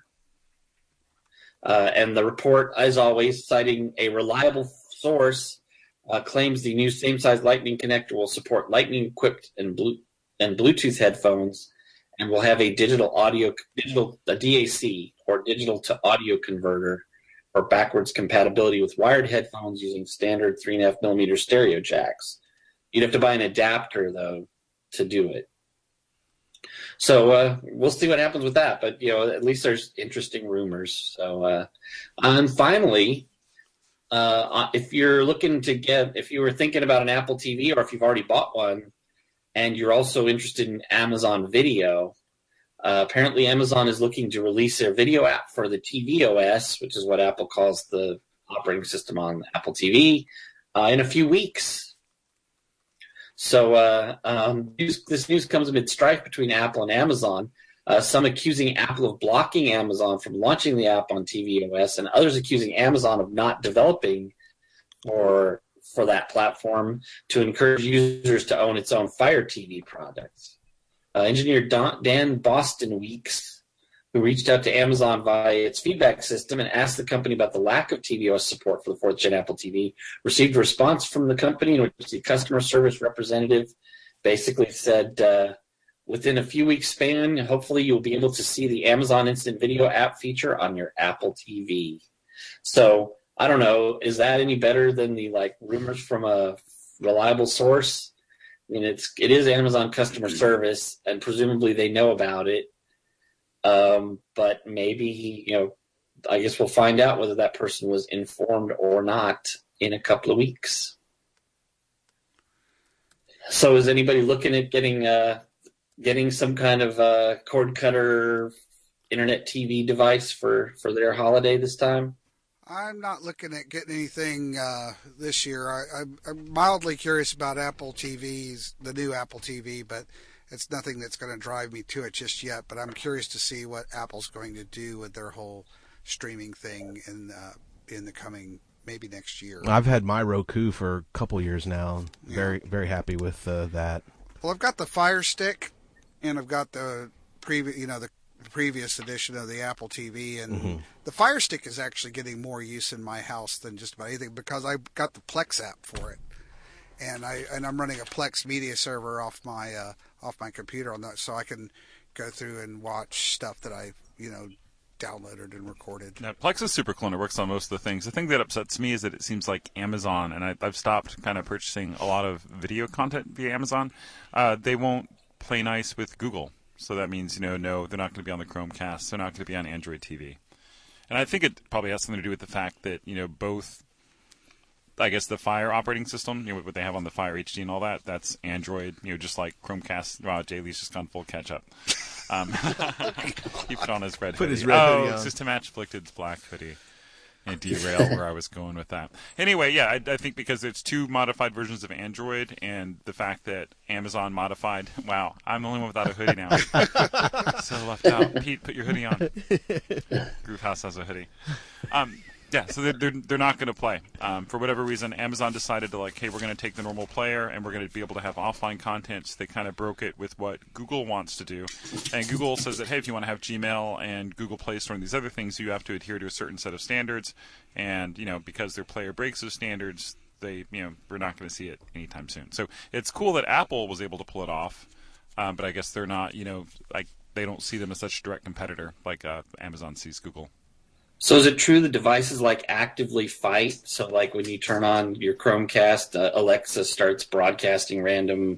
And the report, as always, citing a reliable source, claims the new same-size Lightning connector will support Lightning-equipped and Bluetooth headphones, and will have a a DAC, or digital-to-audio converter, or backwards compatibility with wired headphones using standard 3.5mm stereo jacks. You'd have to buy an adapter, though, to do it. So we'll see what happens with that. But, at least there's interesting rumors. So, and finally, if you were thinking about an Apple TV, or if you've already bought one, and you're also interested in Amazon Video, apparently Amazon is looking to release their video app for the TV OS, which is what Apple calls the operating system on Apple TV, in a few weeks. So this news comes amid strife between Apple and Amazon, some accusing Apple of blocking Amazon from launching the app on TV OS, and others accusing Amazon of not developing for that platform to encourage users to own its own Fire TV products. Engineer Dan Boston Weeks, who reached out to Amazon via its feedback system and asked the company about the lack of tvOS support for the 4th Gen Apple TV, received a response from the company in which the customer service representative basically said, within a few weeks span, hopefully you'll be able to see the Amazon Instant Video app feature on your Apple TV. So, I don't know, is that any better than the rumors from a reliable source? I mean, it is Amazon customer service, and presumably they know about it. But maybe, I guess we'll find out whether that person was informed or not in a couple of weeks. So is anybody looking at getting some kind of cord cutter internet TV device for their holiday this time? I'm not looking at getting anything this year. I'm mildly curious about Apple TVs, the new Apple TV, but it's nothing that's going to drive me to it just yet. But I'm curious to see what Apple's going to do with their whole streaming thing in the coming, maybe next year. I've had my Roku for a couple years now. Very, very happy with that. Well, I've got the Fire Stick, and I've got the previous edition of the Apple TV, and the Fire Stick is actually getting more use in my house than just about anything because I got the Plex app for it, and I'm running a Plex media server off my computer on that, so I can go through and watch stuff that I downloaded and recorded. Now, Plex is super cool and it works on most of the things. The thing that upsets me is that it seems like Amazon, and I've stopped kind of purchasing a lot of video content via Amazon. They won't play nice with Google. So that means, no, they're not going to be on the Chromecast. They're not going to be on Android TV. And I think it probably has something to do with the fact that, both, I guess, the Fire operating system, what they have on the Fire HD and all that, that's Android, just like Chromecast. Wow, Jay Lee's just gone full catch-up. He put on his red hoodie. His red hoodie on. It's just to match Afflicted's black hoodie. And derail where I was going with that. Anyway, yeah, I think because it's two modified versions of Android, and the fact that Amazon modified. Wow, I'm the only one without a hoodie now. So left out. Pete, put your hoodie on. Groove House has a hoodie. Yeah, so they're not going to play. For whatever reason, Amazon decided to hey, we're going to take the normal player and we're going to be able to have offline content. So they kind of broke it with what Google wants to do. And Google says that, hey, if you want to have Gmail and Google Play Store and these other things, you have to adhere to a certain set of standards. And, because their player breaks those standards, we're not going to see it anytime soon. So it's cool that Apple was able to pull it off. But I guess they're not, they don't see them as such a direct competitor like Amazon sees Google. So is it true the devices actively fight? So when you turn on your Chromecast, Alexa starts broadcasting random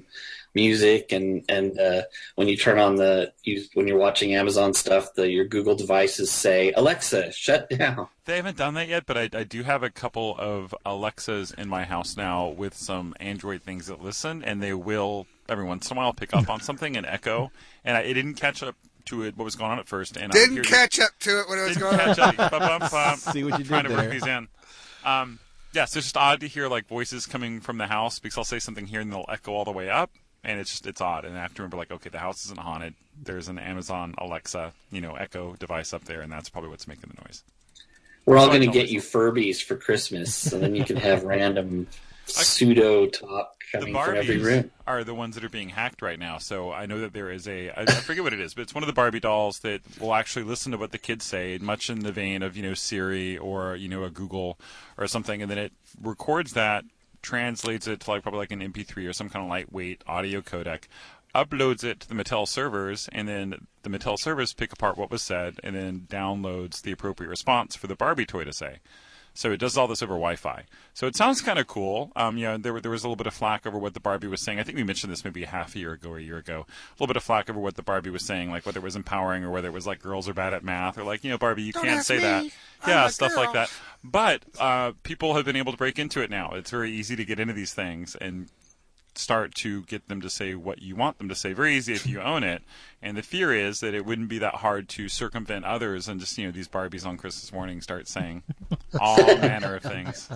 music, and when you turn on when you're watching Amazon stuff, your Google devices say, Alexa, shut down. They haven't done that yet, but I do have a couple of Alexas in my house now with some Android things that listen, and they will every once in a while pick up on something and echo. And it didn't catch up to it what was going on at first. And didn't catch up to it when it was going on. See what you did trying to there. work these in. Yeah, so it's just odd to hear like voices coming from the house because I'll say something here and they'll echo all the way up, and it's odd. And I have to remember like, okay, the house isn't haunted. There's an Amazon Alexa, Echo device up there, and that's probably what's making the noise. We're all going to get you Furbies for Christmas, and then you can have random pseudo talk coming from every room. The Barbies are the ones that are being hacked right now. So I know that there is I forget what it is, but it's one of the Barbie dolls that will actually listen to what the kids say, much in the vein of, Siri or, a Google or something. And then it records that, translates it to probably an MP3 or some kind of lightweight audio codec, uploads it to the Mattel servers, and then the Mattel servers pick apart what was said and then downloads the appropriate response for the Barbie toy to say. So it does all this over Wi-Fi. So it sounds kind of cool. There was a little bit of flack over what the Barbie was saying. I think we mentioned this maybe a year ago. A little bit of flack over what the Barbie was saying, like whether it was empowering or whether it was like girls are bad at math or like, Barbie, you can't say that. Yeah, stuff like that. But people have been able to break into it now. It's very easy to get into these things and start to get them to say what you want them to say. Very easy if you own it. And the fear is that it wouldn't be that hard to circumvent others and just, these Barbies on Christmas morning start saying all manner of things.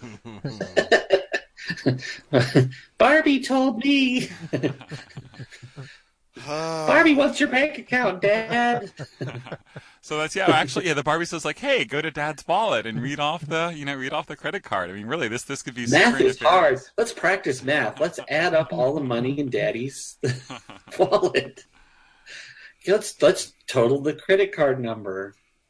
Barbie told me. Barbie, what's your bank account, Dad? So that's the Barbie says hey, go to Dad's wallet and read off the credit card. I mean, really, this could be math is hard. Let's practice math. Let's add up all the money in Daddy's wallet. Let's total the credit card number.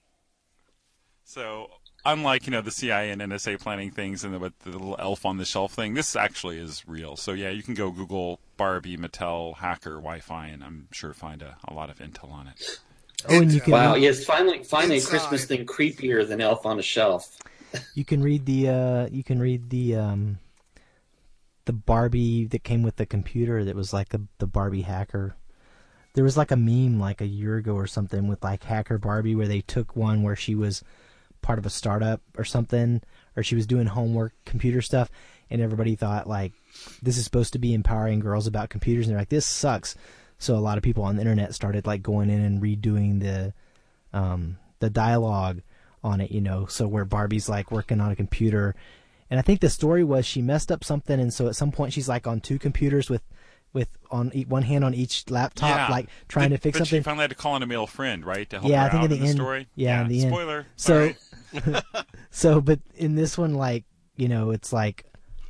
So unlike the CIA and NSA planning things and the little elf on the shelf thing, this actually is real. So yeah, you can go Google Barbie Mattel hacker Wi-Fi, and I'm sure find a lot of intel on it. Oh, and you can yes, finally a Christmas thing creepier than Elf on a Shelf. You can read the Barbie that came with the computer that was like the Barbie hacker. There was like a meme like a year ago or something with like Hacker Barbie where they took one where she was part of a startup or something, or she was doing homework computer stuff, and everybody thought like this is supposed to be empowering girls about computers, and they're like, this sucks. So a lot of people on the internet started like going in and redoing the dialogue on it, so where Barbie's like working on a computer, and I think the story was she messed up something, and so at some point she's like on two computers with on one hand on each laptop, like trying to fix something. She finally had to call in a male friend, right, to help her out I think in the the end, story. Yeah, in the end. Spoiler. So, right. So, but in this one, like it's like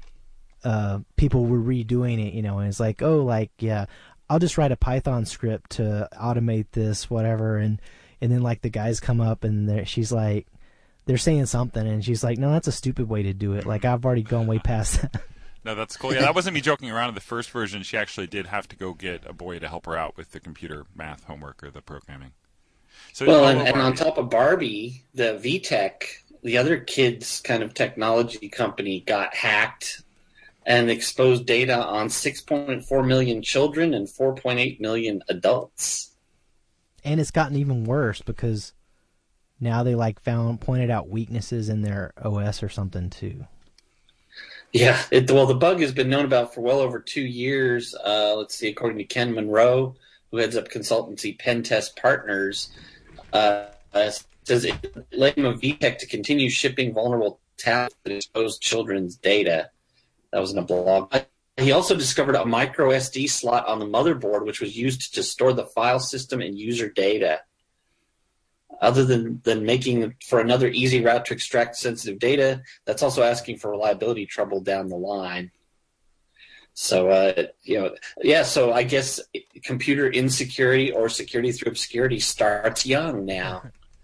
people were redoing it, and it's like, I'll just write a Python script to automate this, whatever, and then like the guys come up and she's like, they're saying something, and she's like, no, that's a stupid way to do it. Like I've already gone way past that. No, that's cool. Yeah, that wasn't me joking around. In the first version, she actually did have to go get a boy to help her out with the computer math homework or the programming. So and on top of Barbie, the VTech, the other kids' kind of technology company, got hacked and exposed data on 6.4 million children and 4.8 million adults. And it's gotten even worse because now they pointed out weaknesses in their OS or something too. Yeah, the bug has been known about for well over 2 years. Let's see, according to Ken Monroe, who heads up consultancy Pentest Partners, says it led him a VTech to continue shipping vulnerable tabs that expose children's data. That was in a blog. He also discovered a micro SD slot on the motherboard, which was used to store the file system and user data. Other than making for another easy route to extract sensitive data, that's also asking for reliability trouble down the line. So, so I guess computer insecurity or security through obscurity starts young now.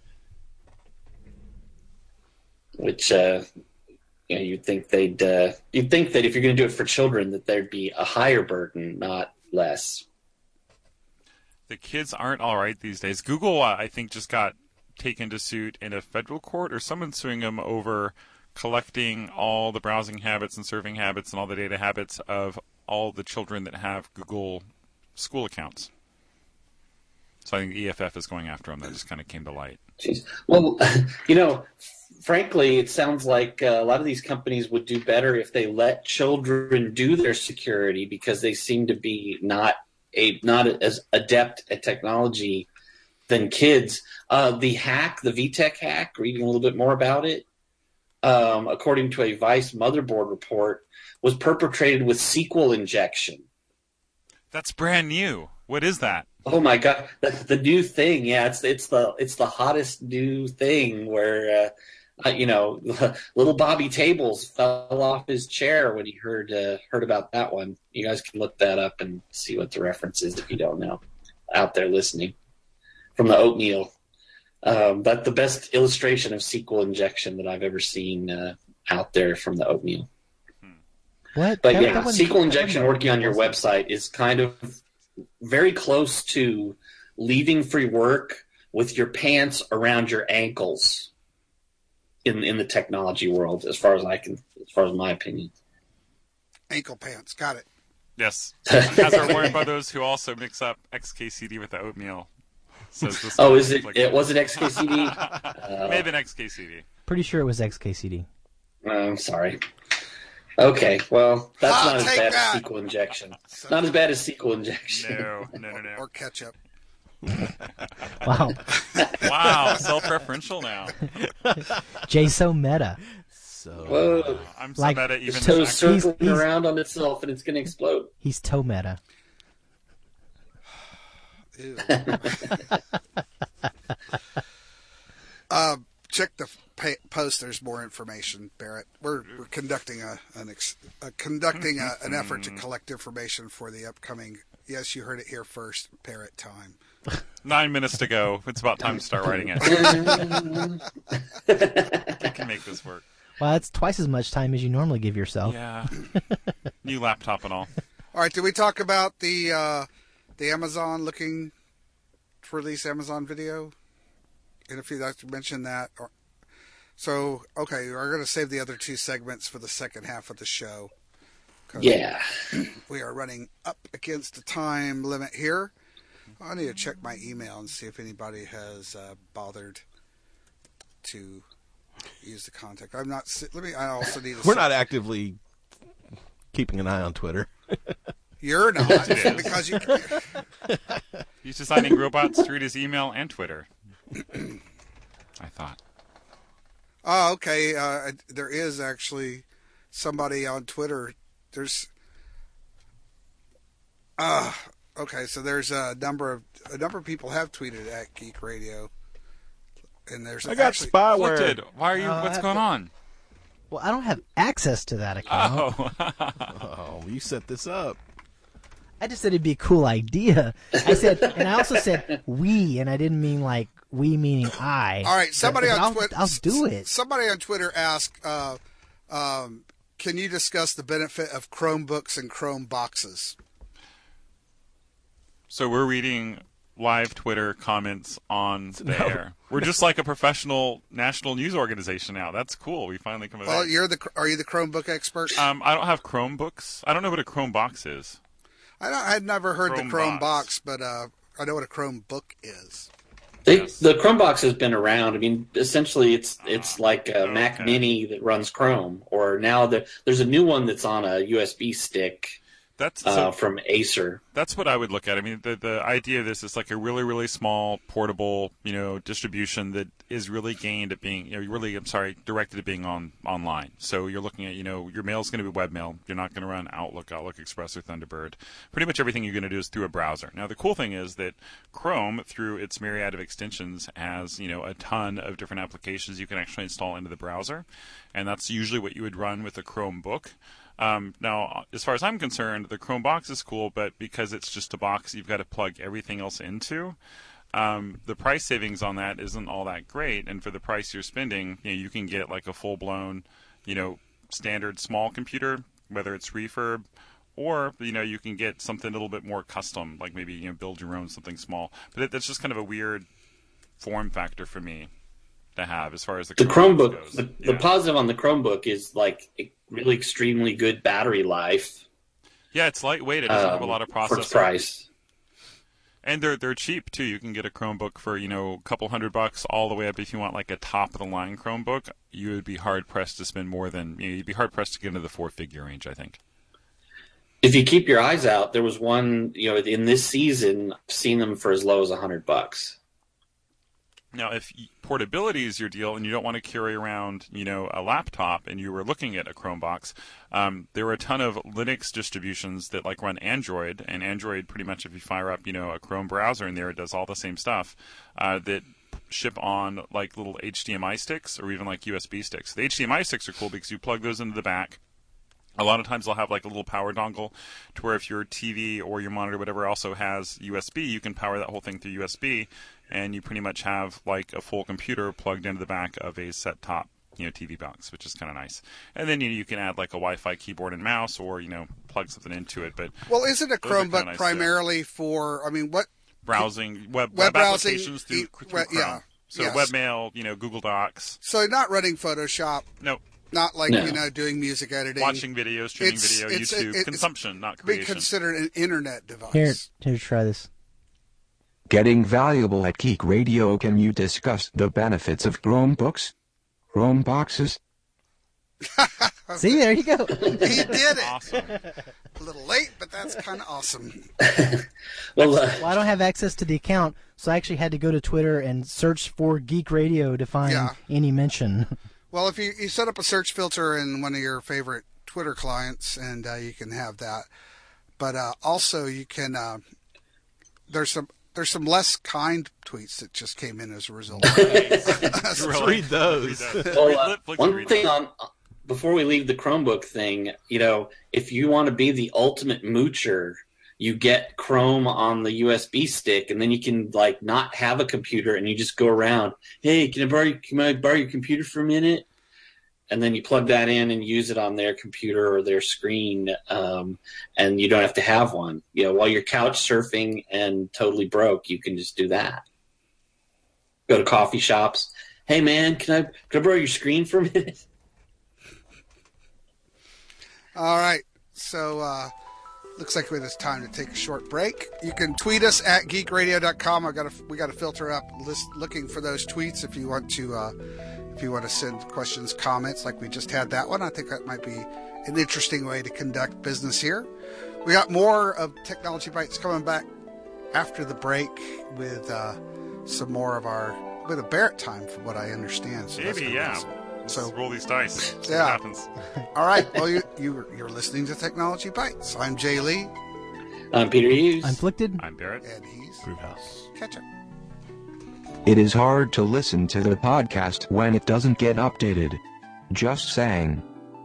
Which, you'd think that if you're going to do it for children, that there'd be a higher burden, not less. The kids aren't all right these days. Google, I think, just got taken to suit in a federal court, or someone's suing them over collecting all the browsing habits and surfing habits and all the data habits of all the children that have Google school accounts. So I think EFF is going after them. That just kind of came to light. Jeez. Well, frankly, it sounds like a lot of these companies would do better if they let children do their security, because they seem to be not as adept at technology than kids. The VTech hack, reading a little bit more about it, according to a Vice motherboard report, was perpetrated with SQL injection. That's brand new. What is that? Oh my God, the new thing. Yeah, it's the hottest new thing where little Bobby Tables fell off his chair when he heard about that one. You guys can look that up and see what the reference is if you don't know, out there listening. From the oatmeal. That's the best illustration of SQL injection that I've ever seen out there from the oatmeal. What? But SQL injection working on your website is kind of very close to leaving for work with your pants around your ankles in the technology world, as far as my opinion. Ankle pants, got it. Yes. As our Warren Brothers, who also mix up XKCD with the oatmeal. Was it XKCD? Maybe an XKCD. Pretty sure it was XKCD. I'm sorry. Okay, well, that's not as bad as SQL injection. Not as bad as SQL injection. No. Or ketchup. Wow. Wow, self-referential now. Jay's so meta. Whoa. I'm so meta even. His toe's circling around on itself and it's going to explode. He's toe meta. Ew. Check the post. There's more information, Barrett. We're conducting an effort to collect information for the upcoming. Yes, you heard it here first. Parrot time. 9 minutes to go. It's about time to start writing it. I can make this work. Well, that's twice as much time as you normally give yourself. Yeah. New laptop and all. All right. Did we talk about the Amazon looking to release Amazon Video? And if you'd like to mention that. So, okay, we're going to save the other two segments for the second half of the show. Yeah. We are running up against the time limit here. I need to check my email and see if anybody has bothered to use the contact. I'm not. I also need to. We're not actively keeping an eye on Twitter. You're not because you. He's designing robots to read his email and Twitter. I thought. Oh, okay. There is actually somebody on Twitter. There's. Okay, so there's a number of people have tweeted at Geek Radio, and there's. I got spyware. Why are you? What's going on? Well, I don't have access to that account. Oh, you set this up. I just said it'd be a cool idea. I said, and I also said we, and I didn't mean like we meaning I. All right, somebody on Twitter. I'll do it. Somebody on Twitter asked, "Can you discuss the benefit of Chromebooks and Chrome boxes?" So we're reading live Twitter comments on the air. We're just like a professional national news organization now. That's cool. We finally come. Well, are you the Chromebook expert? I don't have Chromebooks. I don't know what a Chrome box is. I'd never heard the Chrome box, but I know what a Chromebook is. The Chrome box has been around. I mean, essentially, it's like a Mac Mini that runs Chrome. Or now there's a new one that's on a USB stick. That's from Acer. That's what I would look at. I mean, the idea of this is like a really, really small, portable, distribution that is really gained at being, directed at being online. So you're looking at, your mail is going to be webmail. You're not going to run Outlook Express, or Thunderbird. Pretty much everything you're going to do is through a browser. Now, the cool thing is that Chrome, through its myriad of extensions, has, a ton of different applications you can actually install into the browser. And that's usually what you would run with a Chromebook. Now, as far as I'm concerned, the Chrome box is cool, but because it's just a box you've got to plug everything else into, the price savings on that isn't all that great. And for the price you're spending, you can get like a full-blown, standard small computer, whether it's refurb, or, you can get something a little bit more custom, like maybe, build your own something small. But that's just kind of a weird form factor for me to have as far as the Chromebook goes. The Yeah. positive on the Chromebook is like really extremely good battery life. Yeah, it's lightweight. It doesn't have a lot of processor. For its price. And they're cheap too. You can get a Chromebook for, a couple $100 all the way up. If you want like a top of the line Chromebook, you would be hard pressed to spend more than you'd be hard pressed to get into the 4-figure range, I think. If you keep your eyes out, there was one, in this season, I've seen them for as low as $100. Now, if portability is your deal and you don't want to carry around, a laptop, and you were looking at a Chromebox, there were a ton of Linux distributions that like run Android, and Android pretty much, if you fire up, a Chrome browser in there, it does all the same stuff that ship on like little HDMI sticks or even like USB sticks. The HDMI sticks are cool because you plug those into the back. A lot of times they'll have like a little power dongle to where if your TV or your monitor, whatever, also has USB, you can power that whole thing through USB, and you pretty much have like a full computer plugged into the back of a set-top, TV box, which is kind of nice. And then you can add like a Wi-Fi keyboard and mouse, or plug something into it. But isn't a Chromebook nice primarily for? What browsing web applications through Chrome? Yeah. So webmail, Google Docs. So not running Photoshop. No. Not like, doing music editing. Watching videos, streaming video, YouTube. Consumption, not creation. Be considered an internet device. Here, try this. Getting valuable at Geek Radio. Can you discuss the benefits of Chromebooks? Chromeboxes? See, there you go. He did it. Awesome. A little late, but that's kind of awesome. Well, I don't have access to the account, so I actually had to go to Twitter and search for Geek Radio to find any mention. Well, if you set up a search filter in one of your favorite Twitter clients, and you can have that. But also you can there's some less kind tweets that just came in as a result. Read those. Well, one thing before we leave the Chromebook thing, if you want to be the ultimate moocher, you get Chrome on the USB stick, and then you can like not have a computer, and you just go around. Hey, can I borrow your computer for a minute? And then you plug that in and use it on their computer or their screen, and you don't have to have one. While you're couch surfing and totally broke, you can just do that. Go to coffee shops. Hey man, can I borrow your screen for a minute? All right, so. Looks like it's time to take a short break. You can tweet us at geekradio.com. We got a filter up looking for those tweets if you want to send questions, comments like we just had that one. I think that might be an interesting way to conduct business here. We got more of Technology Bites coming back after the break with some more of our bit of Barrett time, from what I understand. So maybe, yeah. Awesome. So roll these dice. See what happens. All right. Well, you're listening to Technology Bites. I'm Jay Lee. I'm Peter Hughes. I'm Flicted. I'm Barrett. And he's Groovehouse. Catch up. It is hard to listen to the podcast when it doesn't get updated. Just saying.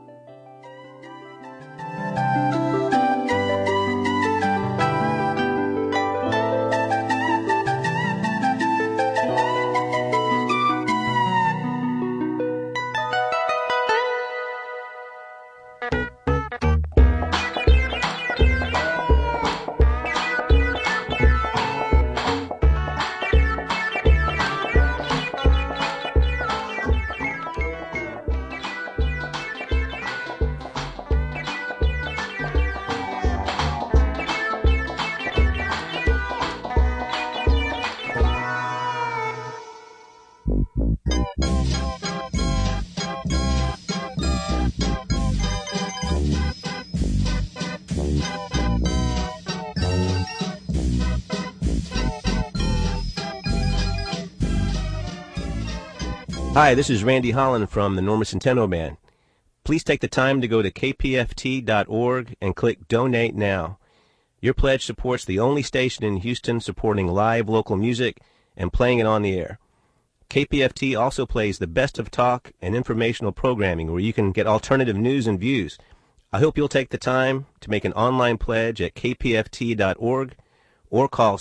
Hi, this is Randy Holland from the Norma Centeno Band. Please take the time to go to kpft.org and click Donate Now. Your pledge supports the only station in Houston supporting live local music and playing it on the air. KPFT also plays the best of talk and informational programming where you can get alternative news and views. I hope you'll take the time to make an online pledge at kpft.org or call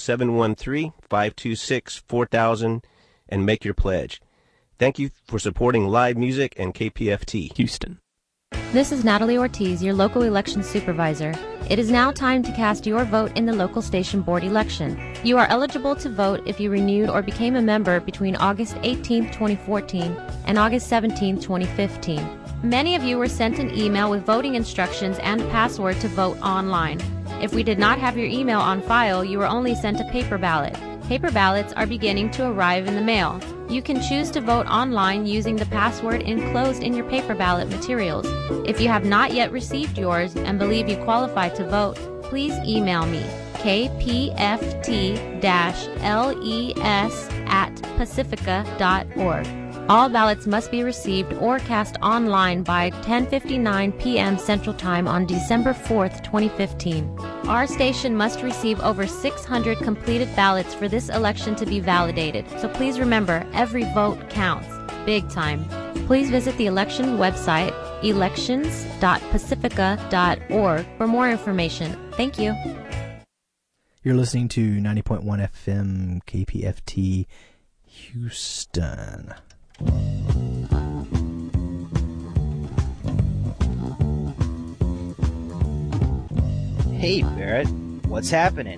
713-526-4000 and make your pledge. Thank you for supporting live music and KPFT Houston. This is Natalie Ortiz, your local election supervisor. It is now time to cast your vote in the local station board election. You are eligible to vote if you renewed or became a member between August 18, 2014 and August 17, 2015. Many of you were sent an email with voting instructions and a password to vote online. If we did not have your email on file, you were only sent a paper ballot. Paper ballots are beginning to arrive in the mail. You can choose to vote online using the password enclosed in your paper ballot materials. If you have not yet received yours and believe you qualify to vote, please email me, kpft-les@pacifica.org. All ballots must be received or cast online by 10:59 p.m. Central Time on December 4th, 2015. Our station must receive over 600 completed ballots for this election to be validated, so please remember, every vote counts. Big time. Please visit the election website, elections.pacifica.org, for more information. Thank you. You're listening to 90.1 FM KPFT Houston. Hey, Barrett, what's happening?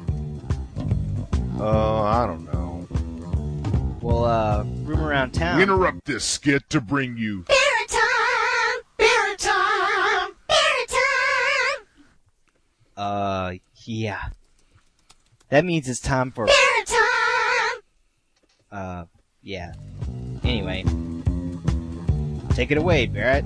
I don't know. Well, room around town. We interrupt this skit to bring you Barrett time! Barrett time! Barrett time! Yeah. That means it's time for Barrett time! Yeah. Anyway. Take it away, Barrett.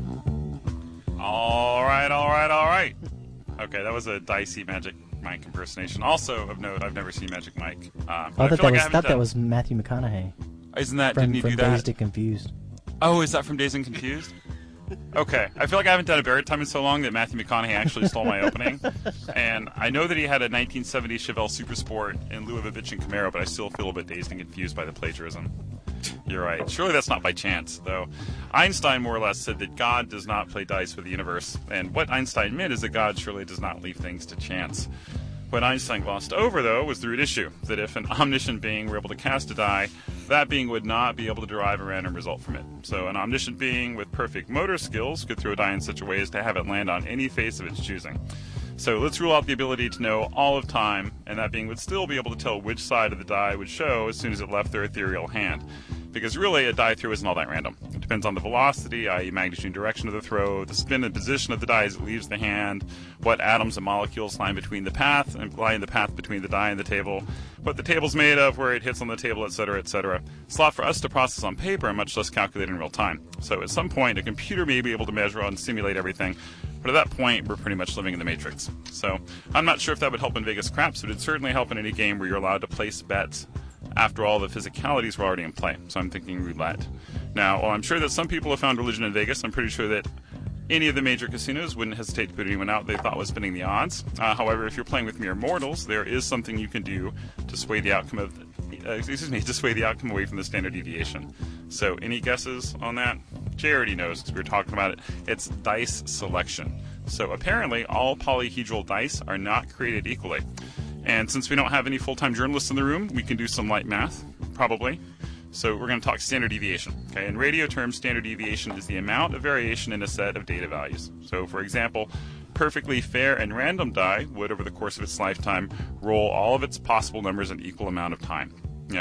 All right. Okay, that was a dicey Magic Mike impersonation. Also, of note, I've never seen Magic Mike. I thought that was Matthew McConaughey. Isn't that, from, didn't he from do that? Dazed and Confused. Oh, is that from Dazed and Confused? Okay, I feel like I haven't done a Barrett time in so long that Matthew McConaughey actually stole my opening. And I know that he had a 1970 Chevelle Super Sport in lieu of a bitchin' Camaro, but I still feel a bit dazed and confused by the plagiarism. You're right. Surely that's not by chance, though. Einstein more or less said that God does not play dice with the universe, and what Einstein meant is that God surely does not leave things to chance. What Einstein glossed over, though, was the root issue, that if an omniscient being were able to cast a die, that being would not be able to derive a random result from it. So an omniscient being with perfect motor skills could throw a die in such a way as to have it land on any face of its choosing. So let's rule out the ability to know all of time, and that being would still be able to tell which side of the die would show as soon as it left their ethereal hand. Because really, a die throw isn't all that random. It depends on the velocity, i.e. magnitude and direction of the throw, the spin and position of the die as it leaves the hand, what atoms and molecules lie in the path between the die and the table, what the table's made of, where it hits on the table, etc., etc. It's a lot for us to process on paper and much less calculate in real time. So at some point, a computer may be able to measure and simulate everything, but at that point, we're pretty much living in the Matrix. So I'm not sure if that would help in Vegas Craps, but it'd certainly help in any game where you're allowed to place bets after all the physicalities were already in play. So I'm thinking roulette. Now, while I'm sure that some people have found religion in Vegas, I'm pretty sure that any of the major casinos wouldn't hesitate to put anyone out they thought was spinning the odds. However, if you're playing with mere mortals, there is something you can do to sway the outcome of to sway the outcome away from the standard deviation. So any guesses on that? Jay already knows because we were talking about it. It's dice selection. So apparently all polyhedral dice are not created equally. And since we don't have any full-time journalists in the room, we can do some light math, probably. So we're going to talk standard deviation. Okay, in radio terms, standard deviation is the amount of variation in a set of data values. So, for example, perfectly fair and random die would, over the course of its lifetime, roll all of its possible numbers an equal amount of times.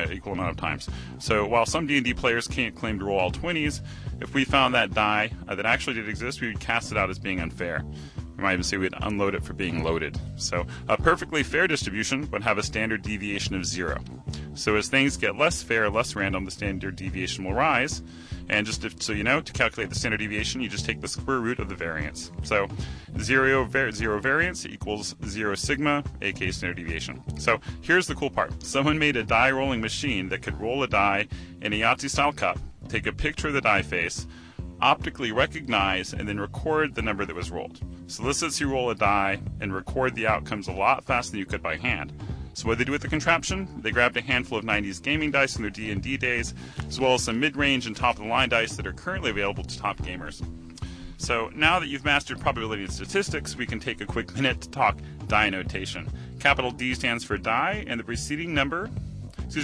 So while some D&D players can't claim to roll all 20s, if we found that die that actually did exist, we would cast it out as being unfair. We might even say we'd unload it for being loaded. So a perfectly fair distribution would have a standard deviation of 0. So as things get less fair, less random, the standard deviation will rise. And just so you know, to calculate the standard deviation, you just take the square root of the variance. So 0 variance equals 0 sigma, aka standard deviation. So here's the cool part. Someone made a die rolling machine that could roll a die in a Yahtzee-style cup, take a picture of the die face, optically recognize, and then record the number that was rolled. So this lets you roll a die and record the outcomes a lot faster than you could by hand. So what did they do with the contraption? They grabbed a handful of 90s gaming dice in their D&D days, as well as some mid-range and top-of-the-line dice that are currently available to top gamers. So now that you've mastered probability and statistics, we can take a quick minute to talk die notation. Capital D stands for die, and the preceding number is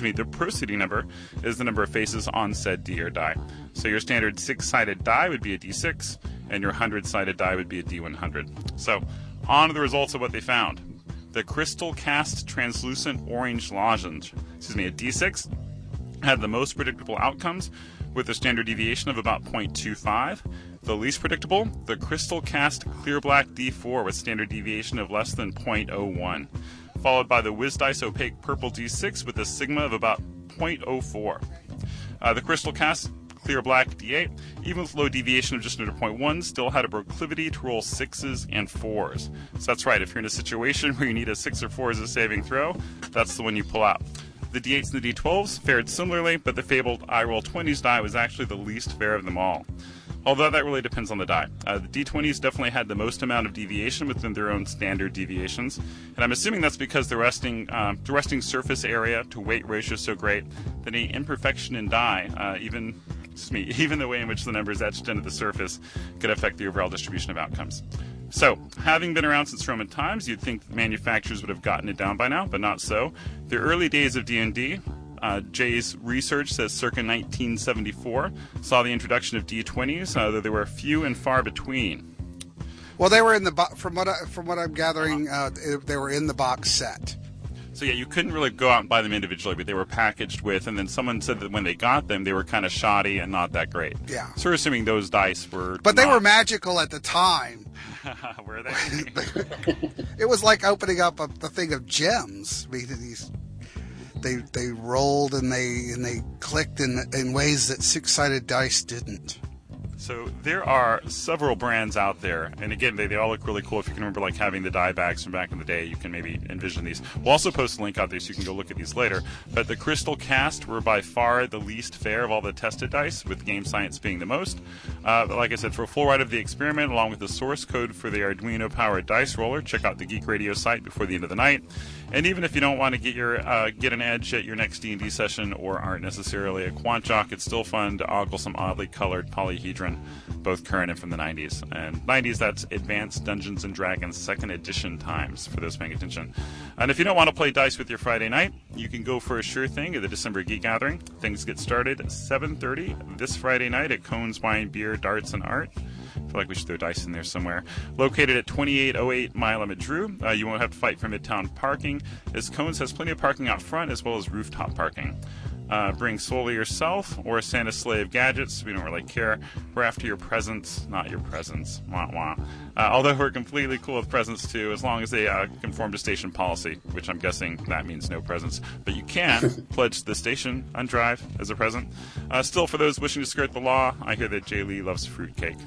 the number of faces on said D or die. So your standard 6-sided die would be a D6, and your 100-sided die would be a D100. So on to the results of what they found. The crystal cast translucent orange lozenge, a D6, had the most predictable outcomes with a standard deviation of about 0.25. The least predictable, the Crystal Cast Clear Black D4 with standard deviation of less than 0.01, followed by the WizDice Opaque Purple D6 with a sigma of about 0.04. The Crystal Cast Clear Black D8, even with low deviation of just under 0.1, still had a proclivity to roll 6s and 4s. So that's right, if you're in a situation where you need a 6 or 4 as a saving throw, that's the one you pull out. The D8s and the D12s fared similarly, but the fabled I roll 20s die was actually the least fair of them all. Although that really depends on the die. The D20s definitely had the most amount of deviation within their own standard deviations, and I'm assuming that's because the resting surface area to weight ratio is so great that any imperfection in die, even the way in which the number is etched into the surface, could affect the overall distribution of outcomes. So, having been around since Roman times, you'd think manufacturers would have gotten it down by now, but not so. The early days of D&D, Jay's research says circa 1974 saw the introduction of D20s, though there were few and far between. Well, they were in the from what I'm gathering, they were in the box set. So yeah, you couldn't really go out and buy them individually, but they were packaged with, and then someone said that when they got them, they were kind of shoddy and not that great. Yeah. So we're assuming those dice were. But they were magical at the time. Were they? It was like opening up a thing of gems. I mean, they rolled and they clicked in ways that six-sided dice didn't. So there are several brands out there, and again, they all look really cool. If you can remember, like, having the die bags from back in the day, you can maybe envision these. We'll also post a link out there so you can go look at these later. But the Crystal Cast were by far the least fair of all the tested dice, with Game Science being the most. But like I said, for a full ride of the experiment, along with the source code for the Arduino-powered dice roller, check out the Geek Radio site before the end of the night. And even if you don't want to get an edge at your next D&D session, or aren't necessarily a quant jock, it's still fun to ogle some oddly colored polyhedron, both current and from the 90s. And 90s, that's Advanced Dungeons & Dragons 2nd edition times, for those paying attention. And if you don't want to play dice with your Friday night, you can go for a sure thing at the December Geek Gathering. Things get started at 7:30 this Friday night at Cone's Wine, Beer, Darts, and Art. I feel like we should throw dice in there somewhere. Located at 2808 Milam Drew, you won't have to fight for Midtown parking, as Cone's has plenty of parking out front as well as rooftop parking. Bring solely yourself or a Santa sleigh of gadgets. We don't really care. We're after your presents, not your presents. Wah wah. Although we're completely cool with presents too, as long as they conform to station policy, which I'm guessing that means no presents. But you can pledge the station on Drive as a present. Still, for those wishing to skirt the law, I hear that Jay Lee loves fruitcake.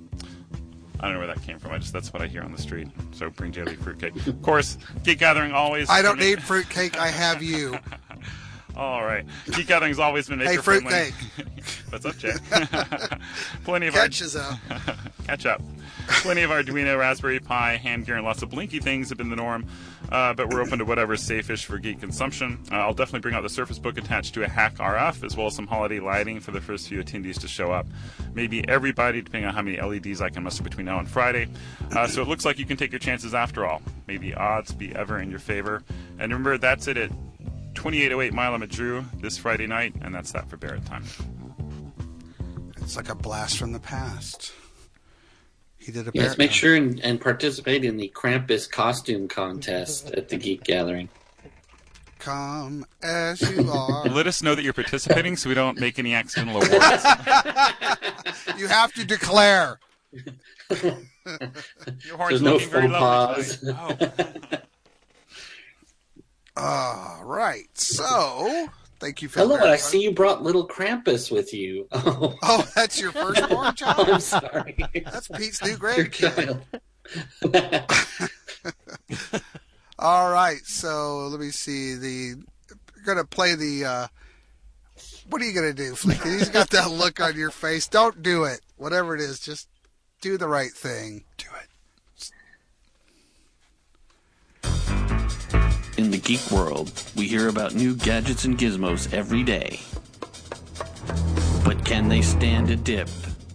I don't know where that came from. That's what I hear on the street. So bring Jay Lee fruitcake. Of course, Geek Gathering always. I don't need fruitcake. I have you. All right. Geek Gathering's always been maker friendly. Hey, fruitcake. What's up, Jay? Plenty of catches up. Catch up. Plenty of Arduino, Raspberry Pi, hand gear, and lots of Blinky things have been the norm. But we're open to whatever's safe-ish for geek consumption. I'll definitely bring out the Surface Book attached to a Hack RF, as well as some holiday lighting for the first few attendees to show up. Maybe everybody, depending on how many LEDs I can muster between now and Friday. So it looks like you can take your chances after all. May the odds be ever in your favor. And remember, that's it at 2808 Milam at Drew this Friday night, and that's that for Barrett time. It's like a blast from the past. He did a Yes, make sure and participate in the Krampus costume contest at the Geek Gathering. Come as you are. Let us know that you're participating so we don't make any accidental awards. You have to declare. Your horn's There's no looking very faux lovely tonight. All right. So, thank you for Hello, I see you brought little Krampus with you. Oh, that's your firstborn child? I'm sorry. That's Pete's new grandkid. All right. So, let me see. You're going to play the... what are you going to do, Flicky? He's got that look on your face. Don't do it. Whatever it is, just do the right thing. Do it. In the geek world, we hear about new gadgets and gizmos every day. But can they stand a dip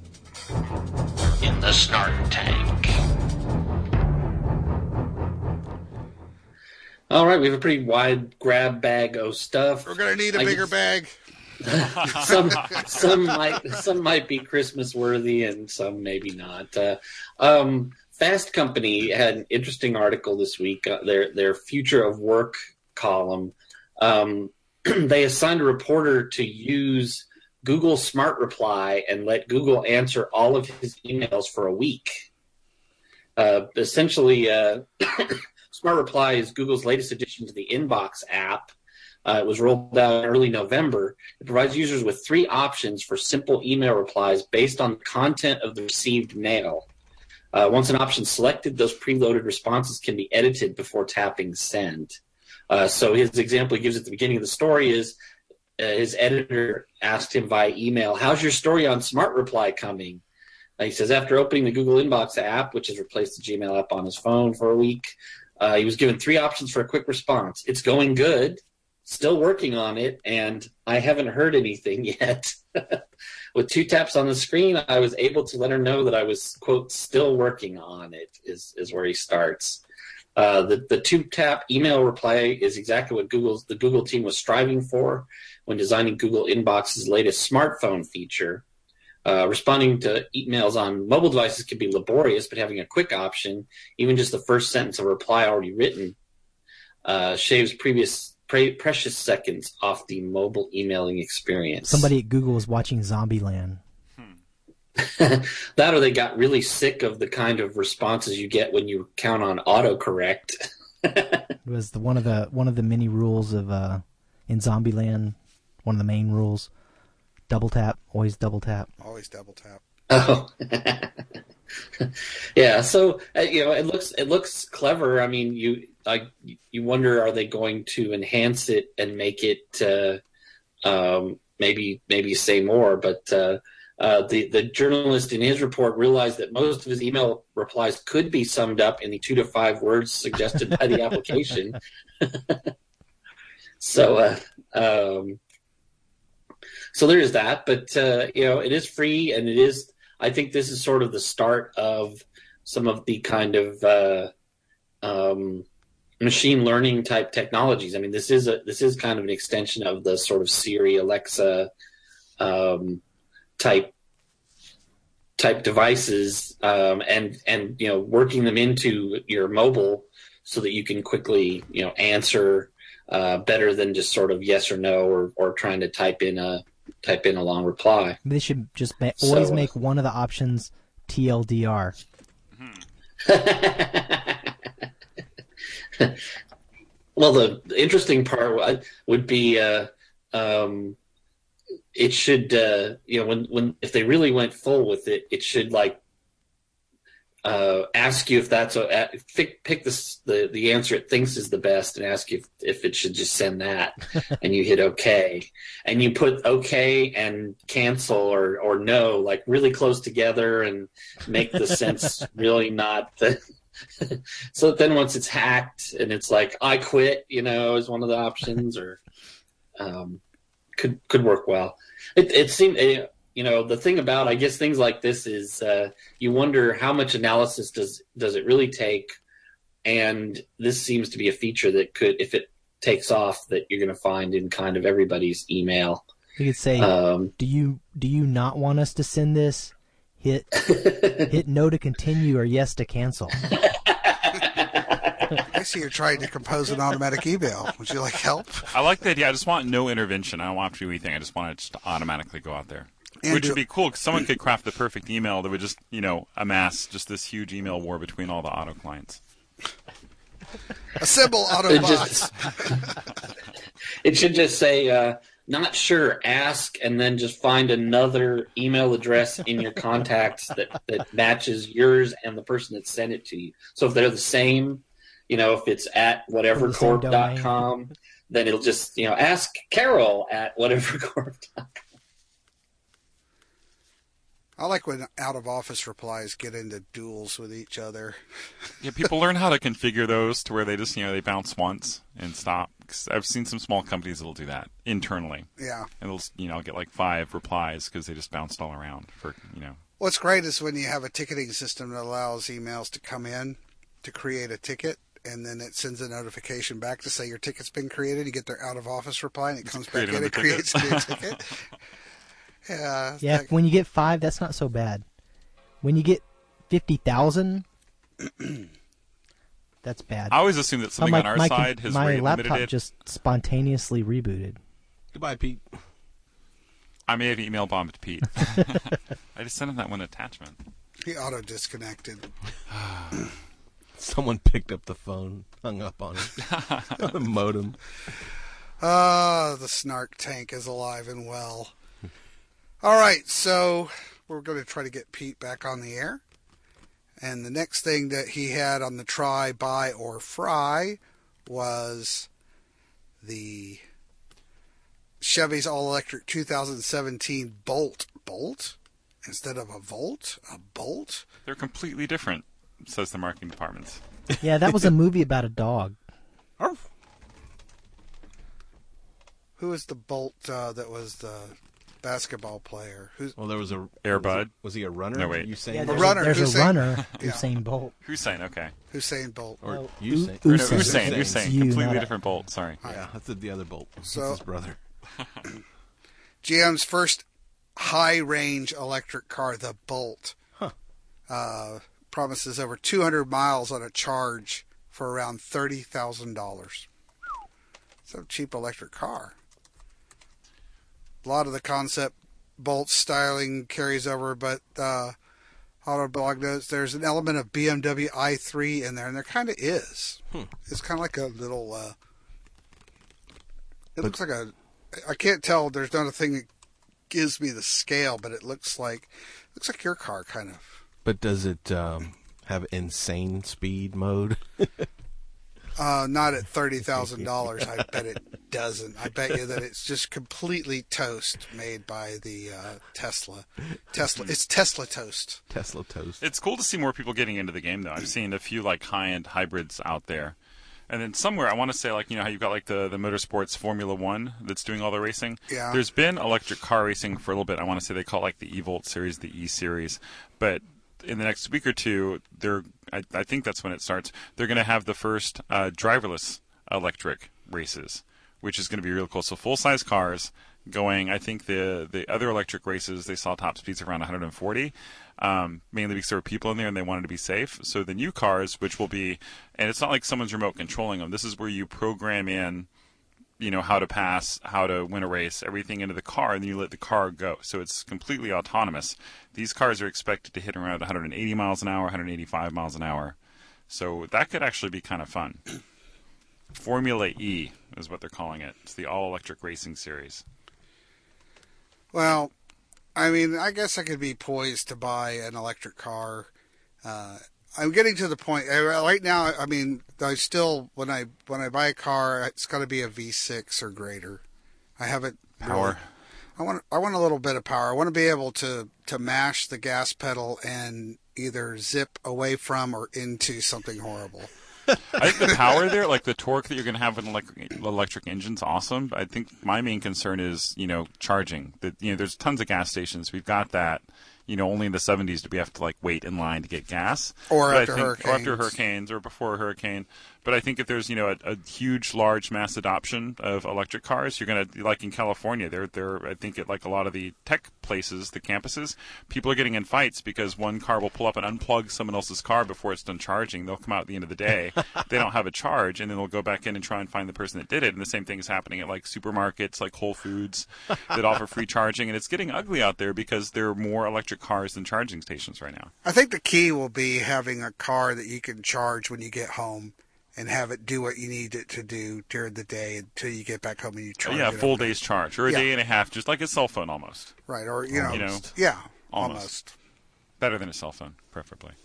in the snark tank? All right, we have a pretty wide grab bag of stuff. We're going to need a bigger bag. some might be Christmas worthy and some maybe not. Fast Company had an interesting article this week. Their Future of Work column they assigned a reporter to use Google Smart Reply and let Google answer all of his emails for a week. Essentially, Smart Reply is Google's latest addition to the Inbox app. It was rolled out in early November. It provides users with 3 options for simple email replies based on the content of the received mail. Once an option is selected, those preloaded responses can be edited before tapping send. So his example he gives at the beginning of the story is his editor asked him via email, "How's your story on Smart Reply coming?" He says, after opening the Google Inbox app, which has replaced the Gmail app on his phone for a week, he was given 3 options for a quick response. "It's going good, still working on it, and I haven't heard anything yet." With 2 taps on the screen, I was able to let her know that I was, quote, "still working on it," is where he starts. The 2-tap email reply is exactly what the Google team was striving for when designing Google Inbox's latest smartphone feature. Responding to emails on mobile devices can be laborious, but having a quick option, even just the first sentence of a reply already written, shaves precious seconds off the mobile emailing experience. Somebody at Google was watching Zombieland. That, or they got really sick of the kind of responses you get when you count on autocorrect. It was one of the many rules of in Zombieland. One of the main rules: double tap, always double tap. Always double tap. Oh, yeah. So it looks clever. I mean, you wonder, are they going to enhance it and make it maybe say more? But the journalist in his report realized that most of his email replies could be summed up in the 2 to 5 words suggested by the application. So there is that, but it is free, and it is. I think this is sort of the start of some of the kind of machine learning type technologies. I mean, this is kind of an extension of the sort of Siri, Alexa type devices, and working them into your mobile so that you can quickly answer better than just sort of yes or no or trying to type in a long reply. They should just always make one of the options TLDR. Well, the interesting part would be it should when if they really went full with it, it should ask you if that's pick the answer it thinks is the best and ask you if it should just send that, and you hit OK, and you put OK and cancel or no really close together and make the sense really not so then once it's hacked and it's like I quit is one of the options, or could work well. It seemed the thing about, I guess, things like this is you wonder how much analysis does it really take, and this seems to be a feature that could, if it takes off, that you're going to find in kind of everybody's email. You could say, do you not want us to send this? Hit no to continue or yes to cancel. I see you're trying to compose an automatic email. Would you like help? I like the idea. I just want no intervention. I don't want to do anything. I just want it just to automatically go out there. Which would be cool, because someone could craft the perfect email that would just, amass just this huge email war between all the auto clients. Assemble Autobots. It should just say, not sure, ask, and then just find another email address in your contacts that matches yours and the person that sent it to you. So if they're the same, if it's at whatevercorp.com, then it'll just, ask Carol at whatevercorp.com. I like when out-of-office replies get into duels with each other. Yeah, people learn how to configure those to where they just, they bounce once and stop. 'Cause I've seen some small companies that'll do that internally. Yeah. And they'll, get 5 replies because they just bounced all around for. What's great is when you have a ticketing system that allows emails to come in to create a ticket, and then it sends a notification back to say your ticket's been created. You get their out-of-office reply, and it comes back in and creates a new ticket. Yeah. When you get 5, that's not so bad. When you get 50,000, that's bad. I always assume that something on our side has my rate limited laptop it. just spontaneously rebooted. Goodbye, Pete. I may have email bombed Pete. I just sent him that one attachment. He auto-disconnected. Someone picked up the phone, hung up on it. The modem. The snark tank is alive and well. All right, so we're going to try to get Pete back on the air. And the next thing that he had on the try, buy, or fry was the Chevy's all-electric 2017 Bolt. Bolt? Instead of a Volt? A Bolt? They're completely different, says the marketing department. Yeah, that was a movie about a dog. Who was the Bolt that was the basketball player? Well, there was a Air Bud. Was he a runner? No, wait. Usain Yeah, Bolt? there's a runner, Yeah. Usain Bolt. Hussein, okay. Hussein Bolt. Or Usain. Usain. Hussein. You, Completely not a- different Bolt, sorry. Yeah, that's the other Bolt. So- That's his brother. GM's first high-range electric car, the Bolt, promises over 200 miles on a charge for around $30,000. It's a cheap electric car. A lot of the concept Bolt styling carries over, but Autoblog notes there's an element of BMW i3 in there, and there kind of is. It's kind of like a little... looks like a... I can't tell. There's not a thing that gives me the scale, but it looks like your car, kind of. But does it have insane speed mode? Not at $30,000. I bet it doesn't. I bet you that it's just completely toast made by the Tesla. It's Tesla toast. Tesla toast. It's cool to see more people getting into the game, though. I've seen a few like high-end hybrids out there. And then somewhere, I want to say, like, you know how you've got like the Motorsports Formula One that's doing all the racing? Yeah. There's been electric car racing for a little bit. I want to say they call it like the E-Volt series, the E-Series. But in the next week or two, I think that's when it starts, they're going to have the first driverless electric races, which is going to be real cool. So full-size cars going, I think the other electric races, they saw top speeds around 140. Mainly because there were people in there and they wanted to be safe. So the new cars, which will be, and it's not like someone's remote controlling them. This is where you program in, you know, how to pass, how to win a race, everything into the car, and then you let the car go. So it's completely autonomous. These cars are expected to hit around 180 miles an hour, 185 miles an hour. So that could actually be kind of fun. Formula E is what they're calling it. It's the all-electric racing series. Well, I mean, I guess I could be poised to buy an electric car. I'm getting to the point right now. I mean, I still when I buy a car, it's got to be a V6 or greater. I haven't power. Really, I want a little bit of power. I want to be able to mash the gas pedal and either zip away from or into something horrible. I think the power there, like the torque that you're going to have with an electric engine's awesome. I think my main concern is, you know, charging. That, you know, there's tons of gas stations. We've got that. You know, only in the 70s did we have to like wait in line to get gas. Or but after hurricanes or before a hurricane. But I think if there's, you know, a huge, large mass adoption of electric cars, you're going to, like in California, they're I think at like a lot of the tech places, the campuses, people are getting in fights because one car will pull up and unplug someone else's car before it's done charging. They'll come out at the end of the day. They don't have a charge, and then they'll go back in and try and find the person that did it. And the same thing is happening at like supermarkets, like Whole Foods, that offer free charging. And it's getting ugly out there because there are more electric cars than charging stations right now. I think the key will be having a car that you can charge when you get home and have it do what you need it to do during the day until you get back home and you charge it. Yeah, full day's charge, or a day and a half, just like a cell phone almost. Right, or, you know yeah, almost. Better than a cell phone, preferably.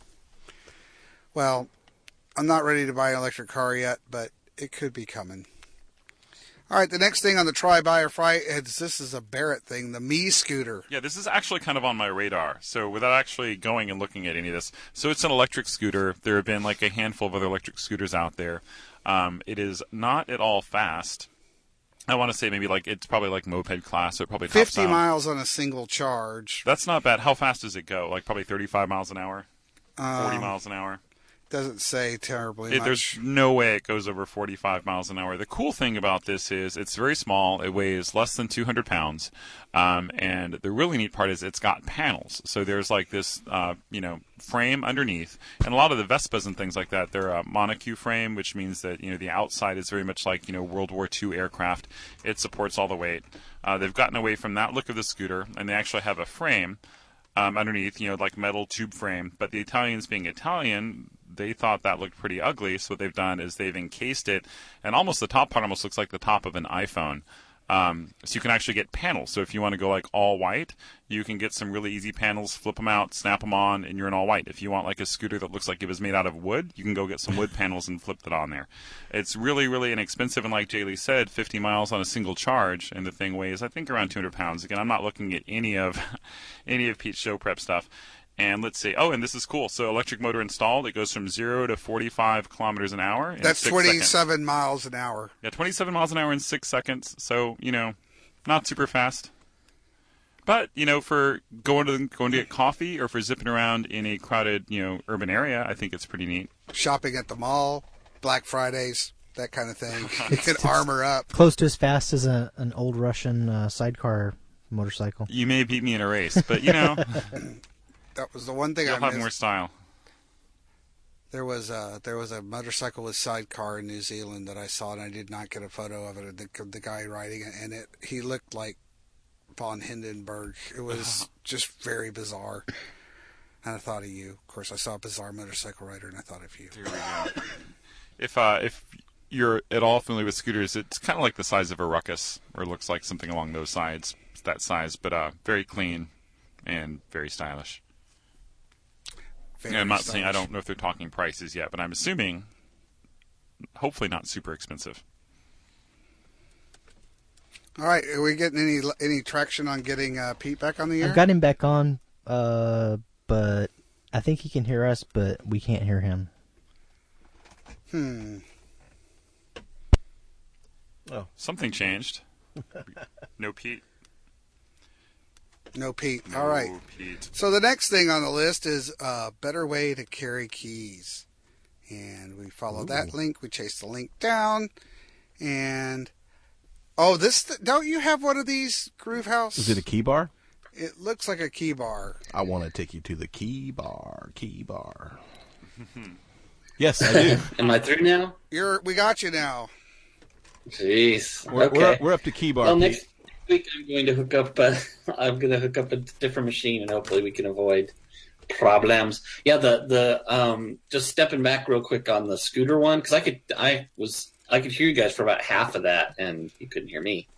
Well, I'm not ready to buy an electric car yet, but it could be coming. All right, the next thing on the try, buy, or fry, this is a Barrett thing, the Me scooter. Yeah, this is actually kind of on my radar. So without actually going and looking at any of this, so it's an electric scooter. There have been like a handful of other electric scooters out there. It is not at all fast. I want to say maybe like it's probably like moped class, so it probably tops 50 out. miles on a single charge. That's not bad. How fast does it go? Like probably 35 miles an hour, 40 miles an hour. Doesn't say terribly much. There's no way it goes over 45 miles an hour. The cool thing about this is it's very small. It weighs less than 200 pounds. And the really neat part is it's got panels. So there's like this, frame underneath. And a lot of the Vespas and things like that, they're a monocoque frame, which means that, the outside is very much like, World War II aircraft. It supports all the weight. They've gotten away from that look of the scooter, and they actually have a frame underneath, like metal tube frame. But the Italians being Italian, they thought that looked pretty ugly, so what they've done is they've encased it, and almost the top part almost looks like the top of an iPhone. So you can actually get panels. So if you want to go like all white, you can get some really easy panels, flip them out, snap them on, and you're in all white. If you want like a scooter that looks like it was made out of wood, you can go get some wood panels and flip that on there. It's really, really inexpensive, and like Jay Lee said, 50 miles on a single charge, and the thing weighs, I think, around 200 pounds. Again, I'm not looking at any of Pete's show prep stuff. And let's see. Oh, and this is cool. So electric motor installed. It goes from 0 to 45 kilometers an hour. That's 27 miles an hour. Yeah, 27 miles an hour in 6 seconds. So, not super fast. But, for going to get coffee or for zipping around in a crowded, urban area, I think it's pretty neat. Shopping at the mall, Black Fridays, that kind of thing. You can armor up. Close to as fast as an old Russian sidecar motorcycle. You may beat me in a race, but, That was the one thing You'll I missed. have more style. There was a motorcycle with sidecar in New Zealand that I saw, and I did not get a photo of it. The guy riding it, and he looked like von Hindenburg. It was just very bizarre. And I thought of you. Of course, I saw a bizarre motorcycle rider, and I thought of you. Here we go. If you're at all familiar with scooters, it's kind of like the size of a Ruckus, or it looks like something along those sides. It's that size, but very clean and very stylish. I'm not saying, I don't know if they're talking prices yet, but I'm assuming hopefully not super expensive. All right, are we getting any traction on getting Pete back on the air? I've got him back on, but I think he can hear us, but we can't hear him. Oh, something changed. No Pete. No Pete. All right. Pete. So the next thing on the list is a better way to carry keys. And we follow that link. We chase the link down. And, don't you have one of these, Groove House? Is it a key bar? It looks like a key bar. I want to take you to the key bar. Yes, I do. Am I through now? We got you now. Jeez. Okay. We're up to key bar. Well, next week I'm going to hook up. I'm going to hook up a different machine, and hopefully we can avoid problems. Yeah, the just stepping back real quick on the scooter one, because I could hear you guys for about half of that, and you couldn't hear me.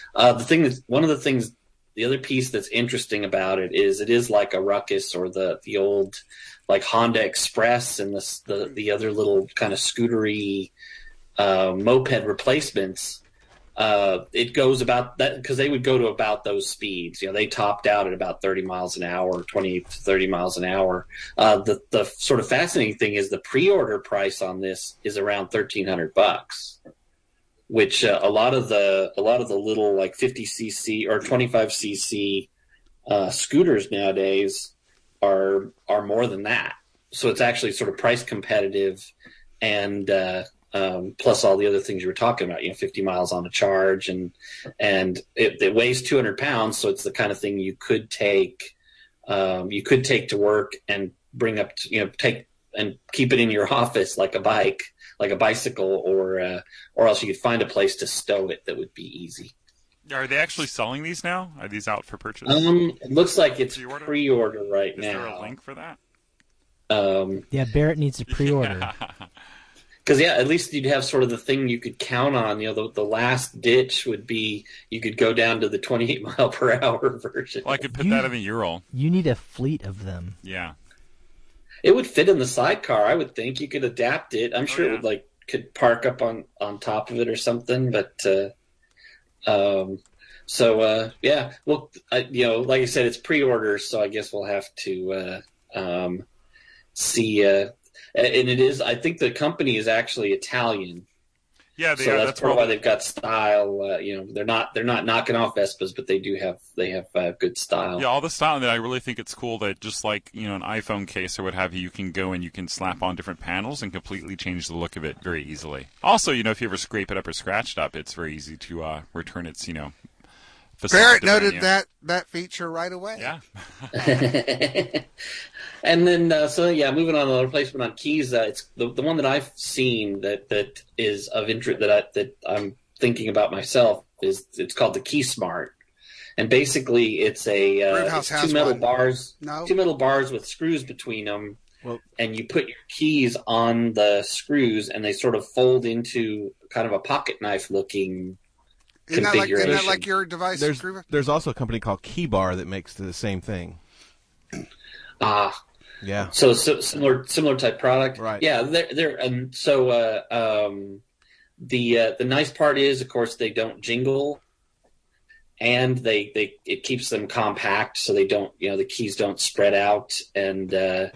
The other piece that's interesting about it is like a Ruckus or the old like Honda Express and the other little kind of scootery moped replacements. It goes about that because they would go to about those speeds. They topped out at about 30 miles an hour, 20 to 30 miles an hour. The sort of fascinating thing is the pre-order price on this is around $1,300, which a lot of the little like 50cc or 25cc scooters nowadays are more than that. So it's actually sort of price competitive, and plus all the other things you were talking about, 50 miles on a charge, and it weighs 200 pounds. So it's the kind of thing you could take to work and bring up, take and keep it in your office like a bike, like a bicycle, or else you could find a place to stow it that would be easy. Are they actually selling these now? Are these out for purchase? It looks like it's pre-order right now. Is there a link for that? Yeah, Barrett needs a pre-order. Because, at least you'd have sort of the thing you could count on. The last ditch would be you could go down to the 28 mile per hour version. Well, I could put that in the Ural. You need a fleet of them. Yeah. It would fit in the sidecar, I would think. You could adapt it. I'm sure it would could park up on top of it or something. But well, like I said, it's pre-order, so I guess we'll have to see. And it is. I think the company is actually Italian. Yeah, they so are. that's That's part of why why they've got style. They're not knocking off Vespas, but they have good style. Yeah, all the style, and I really think it's cool that just like, an iPhone case or what have you, you can go and you can slap on different panels and completely change the look of it very easily. Also, if you ever scrape it up or scratch it up, it's very easy to return its, Barrett noted that feature right away. Yeah. And then, moving on to the replacement on keys. It's the one that I've seen that is of interest that I'm thinking about myself it's called the Key Smart, and basically it's it's two metal bars with screws between them, and you put your keys on the screws, and they sort of fold into kind of a pocket knife looking configuration. Isn't that like your device? There's also a company called Keybar that makes the same thing. Yeah. So similar type product. Right. Yeah. They're the nice part is, of course, they don't jingle, and it keeps them compact, so they don't, the keys don't spread out and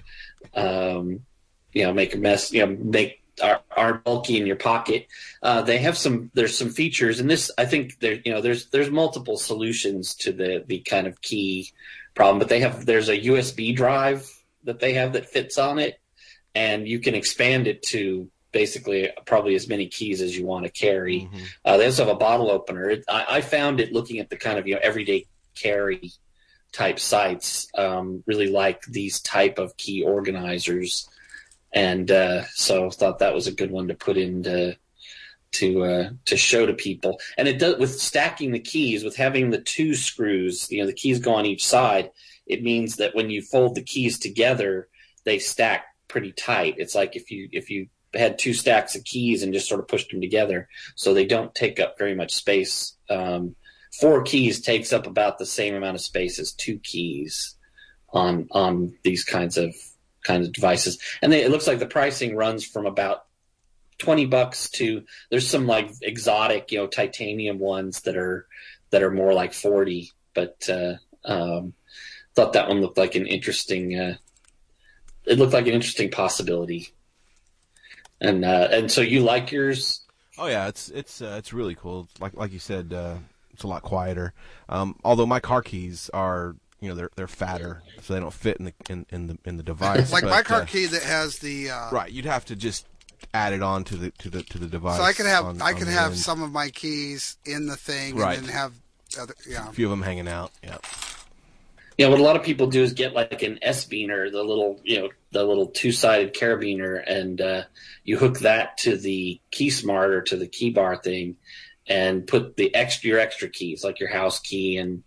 make a mess, are bulky in your pocket. There's some features, and this, I think there's multiple solutions to the kind of key problem, but there's a USB drive that they have that fits on it, and you can expand it to basically probably as many keys as you want to carry. Mm-hmm. They also have a bottle opener. I found it looking at the kind of everyday carry type sites, really like these type of key organizers, and so thought that was a good one to put in to show to people. And it does, with stacking the keys, with having the two screws, the keys go on each side. It means that when you fold the keys together, they stack pretty tight. It's like if you had two stacks of keys and just sort of pushed them together, so they don't take up very much space. 4 keys takes up about the same amount of space as 2 keys on these kinds of devices. And it looks like the pricing runs from about $20 to, there's some like exotic, titanium ones that are more like $40. But thought that one looked like an interesting. It looked like an interesting possibility. And so you like yours? Oh yeah, it's really cool. Like you said, it's a lot quieter. Although my car keys are, they're fatter, so they don't fit in the device. Like my car key that has the right. You'd have to just add it on to the device. So I can have some of my keys in the thing, right, and then have other, a few of them hanging out. Yeah. Yeah, what a lot of people do is get like an S-biner, the little 2-sided carabiner, and you hook that to the Key Smart or to the Keybar thing, and put your extra keys, like your house key, and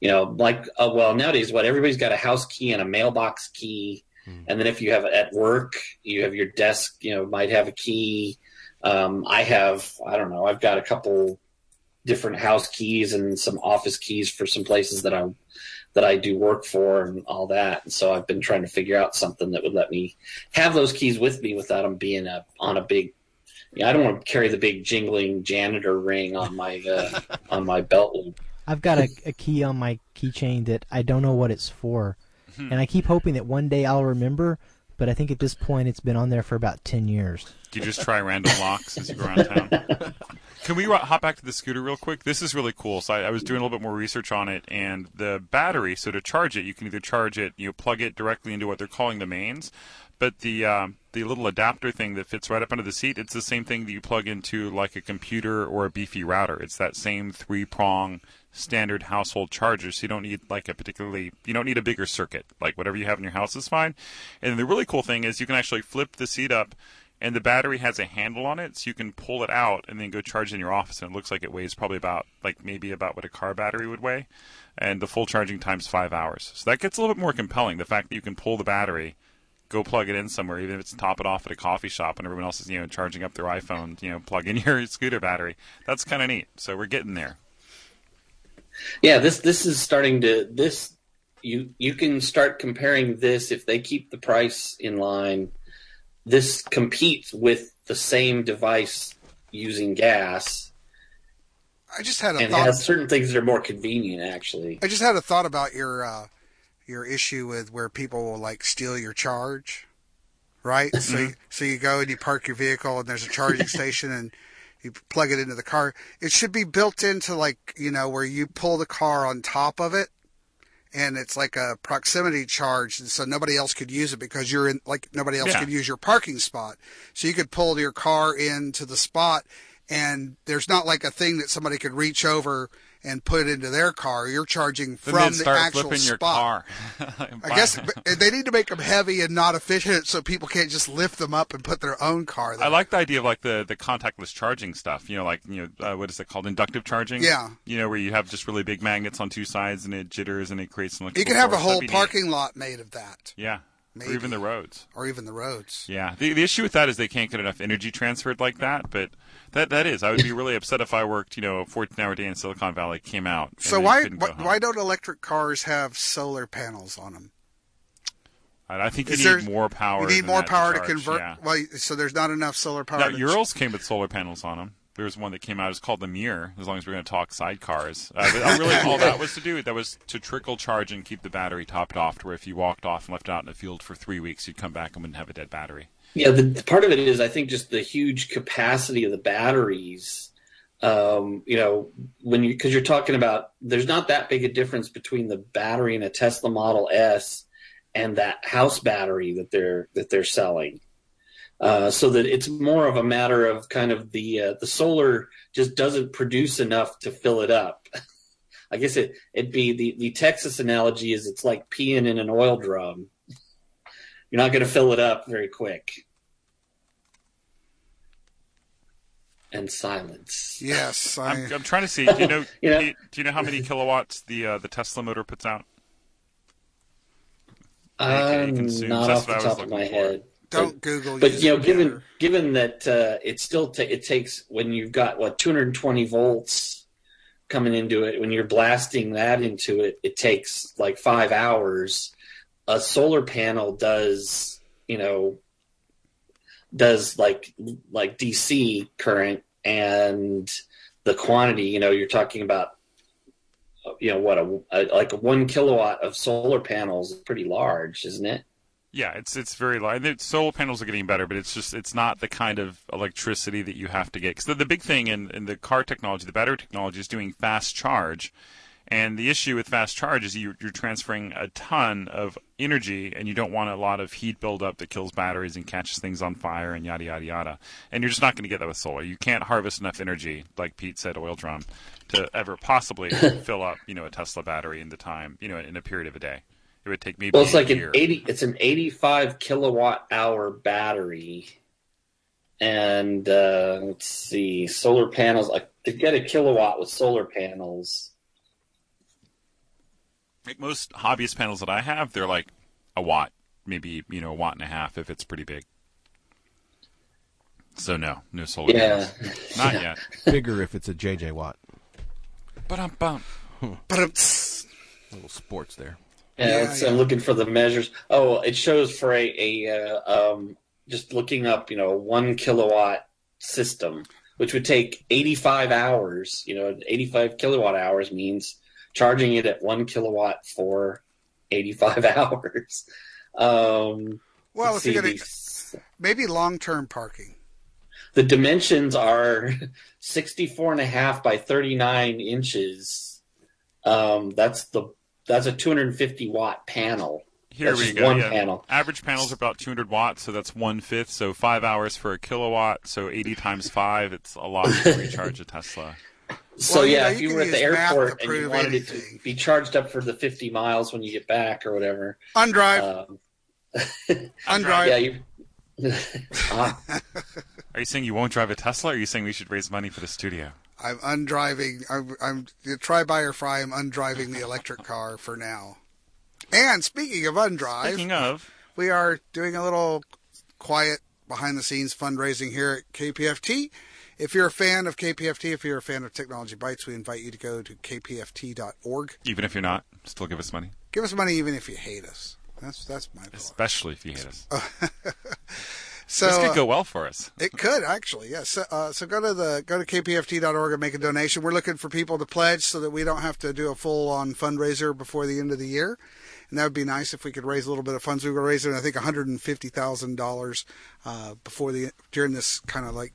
nowadays everybody's got a house key and a mailbox key, and then if you have at work, you have your desk, might have a key. I've got a couple different house keys and some office keys for some places that I do work for and all that. And so I've been trying to figure out something that would let me have those keys with me without them being on a big, I don't want to carry the big jingling janitor ring on my on my belt loop. I've got a key on my keychain that I don't know what it's for. And I keep hoping that one day I'll remember, but I think at this point it's been on there for about 10 years. Do you just try random locks as you go around town? Can we hop back to the scooter real quick? This is really cool. So I was doing a little bit more research on it, and the battery, so to charge it, you can either charge it, plug it directly into what they're calling the mains, but the little adapter thing that fits right up under the seat, it's the same thing that you plug into like a computer or a beefy router. It's that same 3-prong standard household charger, so you don't need you don't need a bigger circuit. Like whatever you have in your house is fine. And the really cool thing is you can actually flip the seat up, and the battery has a handle on it, so you can pull it out and then go charge it in your office, and it looks like it weighs probably about what a car battery would weigh, and the full charging time's 5 hours. So that gets a little bit more compelling, the fact that you can pull the battery, go plug it in somewhere, even if it's top it off at a coffee shop and everyone else is charging up their iPhone, plug in your scooter battery. That's kind of neat. So we're getting there. Yeah, this is starting to you can start comparing this if they keep the price in line. This competes with the same device using gas. I just had a and thought. It has certain things that are more convenient, actually. I just had a thought about your issue with where people will steal your charge, right? So you go and you park your vehicle and there's a charging station, and You plug it into the car. It should be built into where you pull the car on top of it, and it's like a proximity charge, and so nobody else could use it because you're in, nobody else could use your parking spot. So you could pull your car into the spot, and there's not like a thing that somebody could reach over and put into their car. You're charging from the actual flipping your spot. Car. I guess they need to make them heavy and not efficient so people can't just lift them up and put their own car there. I like the idea of the contactless charging stuff. What is it called? Inductive charging? Yeah. Where you have just really big magnets on two sides and it jitters and it creates some. You can have a whole parking lot made of that. Yeah. Maybe. Or even the roads. Yeah. The issue with that is they can't get enough energy transferred like that, but that is. I would be really upset if I worked, a 14-hour day in Silicon Valley, came out. So why don't electric cars have solar panels on them? I think you need more power. You need more power to convert. Yeah. Well, so there's not enough solar power. Now, Urals came with solar panels on them. There was one that came out. It's called the Mir, as long as we're going to talk sidecars. Really, all that was to do, that was to trickle charge and keep the battery topped off, to where if you walked off and left it out in the field for 3 weeks, you'd come back and wouldn't have a dead battery. Yeah, the part of it is, I think, just the huge capacity of the batteries. Because you're talking about, there's not that big a difference between the battery in a Tesla Model S and that house battery that they're selling. So that it's more of a matter of kind of the solar just doesn't produce enough to fill it up. I guess it'd be the Texas analogy is it's like peeing in an oil drum. You're not going to fill it up very quick. And silence. Yes, I'm trying to see. Do you know how many kilowatts the Tesla motor puts out? Not off the top of my head. Don't Google. But given that it still it takes, when you've got 220 volts coming into it, when you're blasting that into it, it takes like 5 hours. A solar panel does like DC current, and the quantity. You're talking about like a 1 kilowatt of solar panels is pretty large, isn't it? Yeah, it's very large. Solar panels are getting better, but it's not the kind of electricity that you have to get. Because the big thing in the car technology, the battery technology, is doing fast charge. And the issue with fast charge is you're transferring a ton of energy, and you don't want a lot of heat buildup that kills batteries and catches things on fire and yada, yada, yada. And you're just not going to get that with solar. You can't harvest enough energy, like Pete said, oil drum, to ever possibly fill up, a Tesla battery in the time, in a period of a day. It would take maybe it's like a year. It's an 85 kilowatt hour battery. And let's see, solar panels, like to get a kilowatt with solar panels. Like most hobbyist panels that I have, they're like a watt, maybe, a watt and a half if it's pretty big. So no solar panels. Not yet. Bigger if it's a JJ Watt. Ba-dum-bum. Little sports there. I'm looking for the measures. Oh, it shows for just looking up, 1 kilowatt system, which would take 85 hours. 85 kilowatt hours means charging it at 1 kilowatt for 85 hours. Well, if you're going to maybe long-term parking. The dimensions are 64.5 by 39 inches. That's a 250 watt panel. Here we go. One panel. Average panels are about 200 watts, so that's 1/5. So 5 hours for a kilowatt. So 80 times 5, it's a lot to recharge a Tesla. So if you were at the airport and you wanted it to be charged up for the 50 miles when you get back or whatever, undrive. Undrive. Yeah. Are you saying you won't drive a Tesla, or are you saying we should raise money for the studio? I'm undriving. I'm try buy or fry. I'm undriving the electric car for now. And speaking of undrive, we are doing a little quiet behind-the-scenes fundraising here at KPFT. If you're a fan of KPFT, if you're a fan of Technology Bites, we invite you to go to kpft.org. Even if you're not, still give us money. Give us money even if you hate us. That's my point. Especially if you hate us. So this could go well for us. It could actually, yes. So go to kpft.org and make a donation. We're looking for people to pledge so that we don't have to do a full-on fundraiser before the end of the year. And that would be nice if we could raise a little bit of funds. We were raising, I think, $150,000 during this kind of like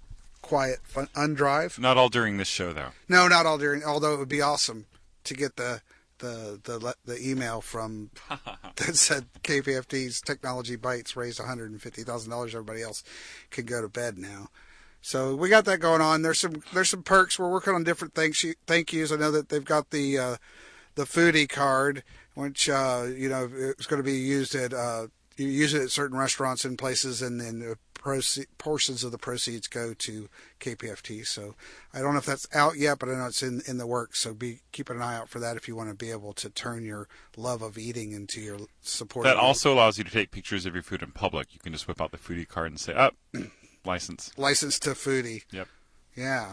quiet undrive. Not all during this show, though. No, not all during. Although it would be awesome to get the email from that said KPFT's Technology Bites raised $150,000. Everybody else can go to bed now. So we got that going on. There's some perks. We're working on different things. Thank yous. I know that they've got the foodie card, which it's going to be used at you use it at certain restaurants and places, and then portions of the proceeds go to KPFT. So I don't know if that's out yet, but I know it's in the works. So keep an eye out for that if you want to be able to turn your love of eating into your support. That also allows you to take pictures of your food in public. You can just whip out the foodie card and say, license. License to foodie. Yep. Yeah.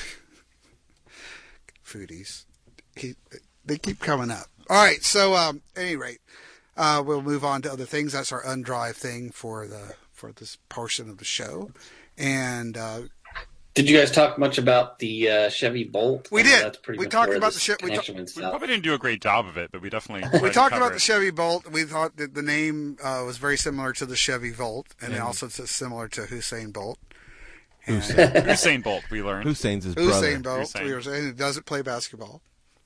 Foodies. They keep coming up. All right. So, at any rate, we'll move on to other things. That's our undrive thing for this portion of the show. And did you guys talk much about the Chevy Bolt? We did. That's pretty we much talked where about this the connection Chevy. We probably didn't do a great job of it, but we definitely We talked about it. the Chevy Bolt. We thought that the name was very similar to the Chevy Volt, and it also it's similar to Usain Bolt. Usain Bolt, we learned. Hussein's his brother. Usain Bolt. We were saying he doesn't play basketball.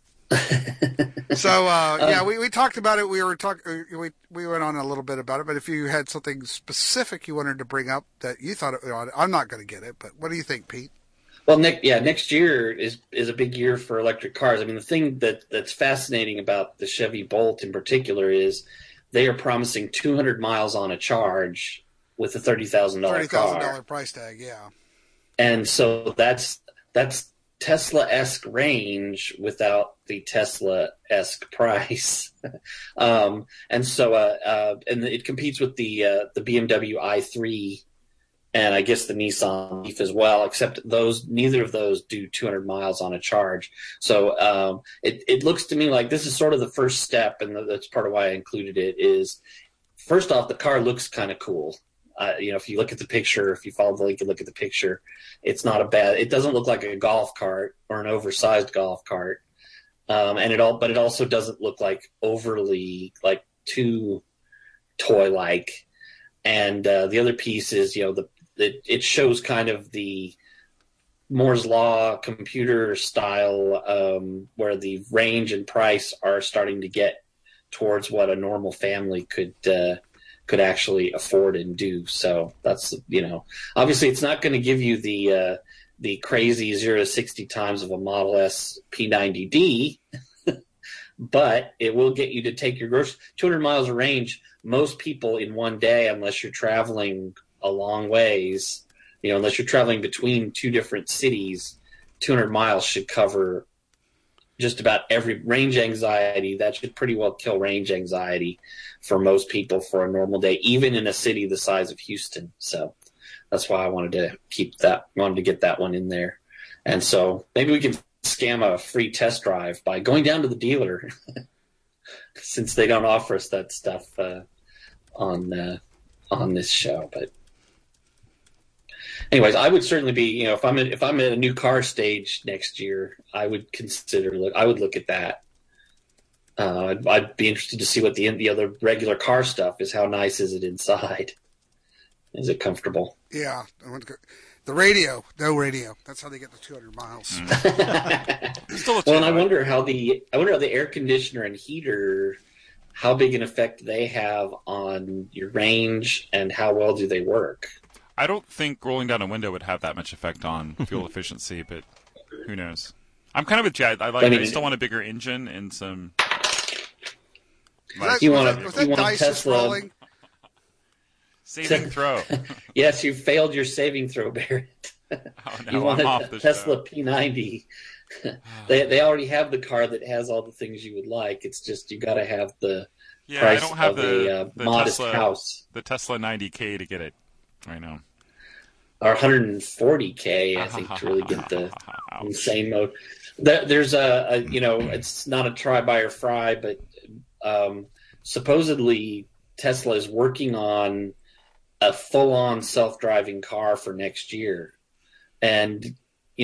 So we talked about it. We went on a little bit about it. But if you had something specific you wanted to bring up that you thought I'm not going to get it. But what do you think, Pete? Well, next year is a big year for electric cars. I mean, the thing that's fascinating about the Chevy Bolt in particular is they are promising 200 miles on a charge with a $30,000 car. $30,000 price tag, yeah. And so that's Tesla-esque range without the Tesla-esque price. And it competes with the BMW i3 and I guess the Nissan Leaf as well, except neither of those do 200 miles on a charge. So it looks to me like this is sort of the first step, and that's part of why I included it, is first off, the car looks kind of cool. If you look at the picture, if you follow the link and look at the picture, it doesn't look like a golf cart or an oversized golf cart. But it also doesn't look like overly like too toy-like. And the other piece is, it shows kind of the Moore's Law computer style, where the range and price are starting to get towards what a normal family could actually afford and do. So that's, obviously it's not going to give you the crazy 0 to 60 times of a Model S P90D, but it will get you to take your groceries. 200 miles of range, most people in one day, unless you're traveling a long ways, unless you're traveling between two different cities, 200 miles should cover just about every range anxiety. That should pretty well kill range anxiety for most people for a normal day, even in a city the size of Houston. So that's why I wanted to get that one in there. And so maybe we can scam a free test drive by going down to the dealer since they don't offer us that stuff on this show. But anyways, I would certainly be, if I'm at a new car stage next year, I would look at that. I'd be interested to see what the other regular car stuff is. How nice is it inside? Is it comfortable? Yeah. The radio, no radio. That's how they get the 200 miles. Well, and I wonder how the air conditioner and heater, how big an effect they have on your range and how well do they work. I don't think rolling down a window would have that much effect on fuel efficiency, but who knows? I'm kind of with Jed. I still want a bigger engine and some. You want a Tesla saving throw? Yes, you failed your saving throw, Barrett. Oh, no, you want a Tesla P90. They already have the car that has all the things you would like. It's just you got to have the price I don't have of the modest Tesla, house. The Tesla 90K to get it. I know. Or 140K, I think, to really get the insane mode. There's it's not a try, buy, or fry, but supposedly Tesla is working on a full-on self-driving car for next year. And,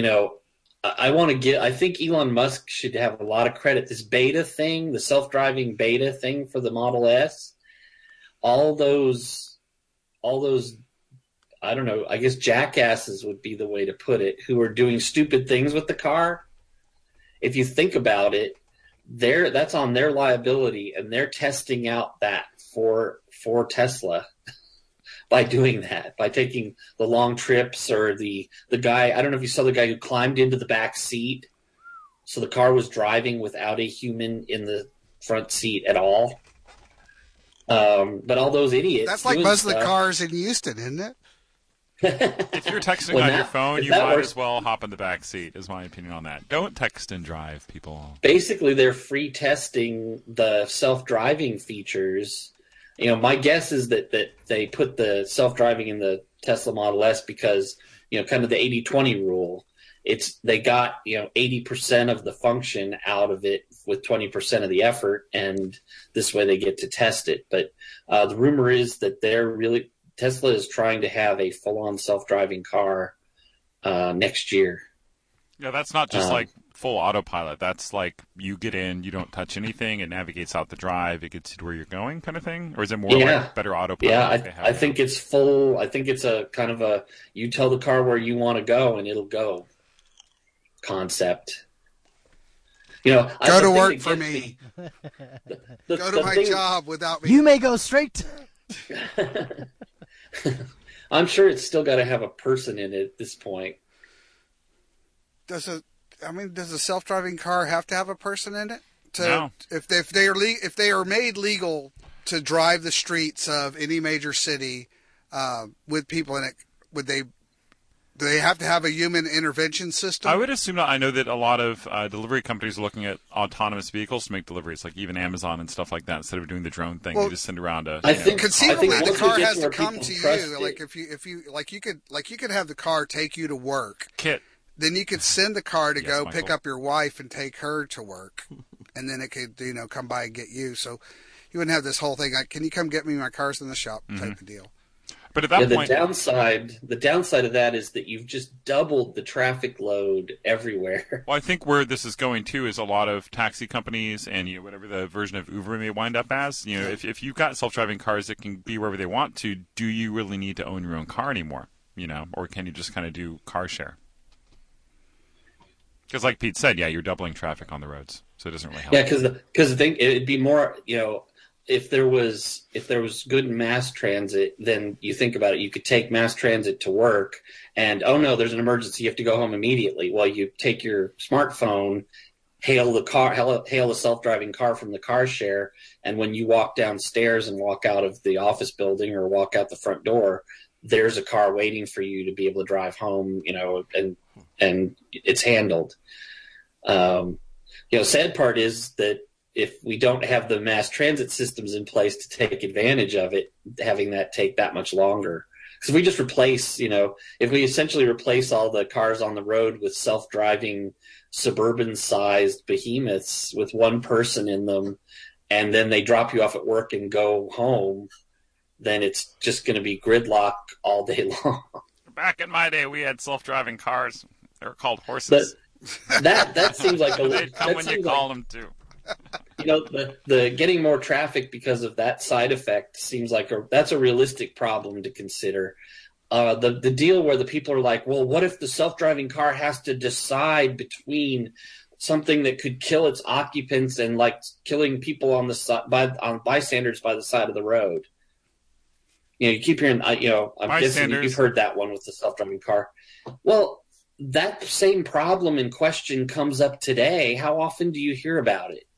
I think Elon Musk should have a lot of credit. This beta thing, the self-driving beta thing for the Model S, all those I don't know, I guess jackasses would be the way to put it, who are doing stupid things with the car. If you think about it, that's on their liability, and they're testing out that for Tesla by doing that, by taking the long trips, or the guy, I don't know if you saw the guy who climbed into the back seat, so the car was driving without a human in the front seat at all. But all those idiots. That's like most of the cars in Houston, isn't it? If you're texting on your phone, you might as well hop in the back seat, is my opinion on that. Don't text and drive, people. Basically, they're free testing the self-driving features. My guess is that they put the self-driving in the Tesla Model S because, kind of the 80-20 rule. They got, 80% of the function out of it with 20% of the effort, and this way they get to test it. But the rumor is that Tesla is trying to have a full-on self-driving car next year. Yeah, that's not just like full autopilot. That's like you get in, you don't touch anything, it navigates out the drive, it gets you to where you're going kind of thing? Or is it more like better autopilot? Yeah, I think it's full. I think it's a kind of a, you tell the car where you want to go and it'll go concept. Go to work for me. Go to my job without me. You may go straight I'm sure it's still got to have a person in it at this point. Does a self-driving car have to have a person in it? No. If they are made legal to drive the streets of any major city with people in it, do they have to have a human intervention system? I would assume not. I know that a lot of delivery companies are looking at autonomous vehicles to make deliveries, like even Amazon and stuff like that. Instead of doing the drone thing, they just send around a. I think conceivably the car has to come to you. Like if you could have the car take you to work. Kit. Then you could send the car to go pick up your wife and take her to work, and then it could come by and get you. So you wouldn't have this whole thing like, can you come get me? My car's in the shop type of deal. But at that point, the downside of that is that you've just doubled the traffic load everywhere. Well, I think where this is going to is a lot of taxi companies and whatever the version of Uber may wind up as. If you've got self-driving cars that can be wherever they want to, do you really need to own your own car anymore? Or can you just kind of do car share? Because, like Pete said, you're doubling traffic on the roads, so it doesn't really help. Yeah, because I think it'd be more, if there was good mass transit, then you think about it, you could take mass transit to work, and oh no, there's an emergency, you have to go home immediately. Well, you take your smartphone, hail a self-driving car from the car share, and when you walk downstairs and walk out of the office building or walk out the front door, there's a car waiting for you to be able to drive home, and it's handled. Sad part is that if we don't have the mass transit systems in place to take advantage of it, having that take that much longer. Because if we just replace, if we essentially replace all the cars on the road with self-driving suburban-sized behemoths with one person in them, and then they drop you off at work and go home, then it's just going to be gridlock all day long. Back in my day, we had self-driving cars. They were called horses. That seems like a they'd come when you call them too. The getting more traffic because of that side effect seems like that's a realistic problem to consider. The deal where the people are like, well, what if the self-driving car has to decide between something that could kill its occupants and like killing people on bystanders by the side of the road? You keep hearing, I'm guessing you've heard that one with the self-driving car. Well, that same problem in question comes up today. How often do you hear about it?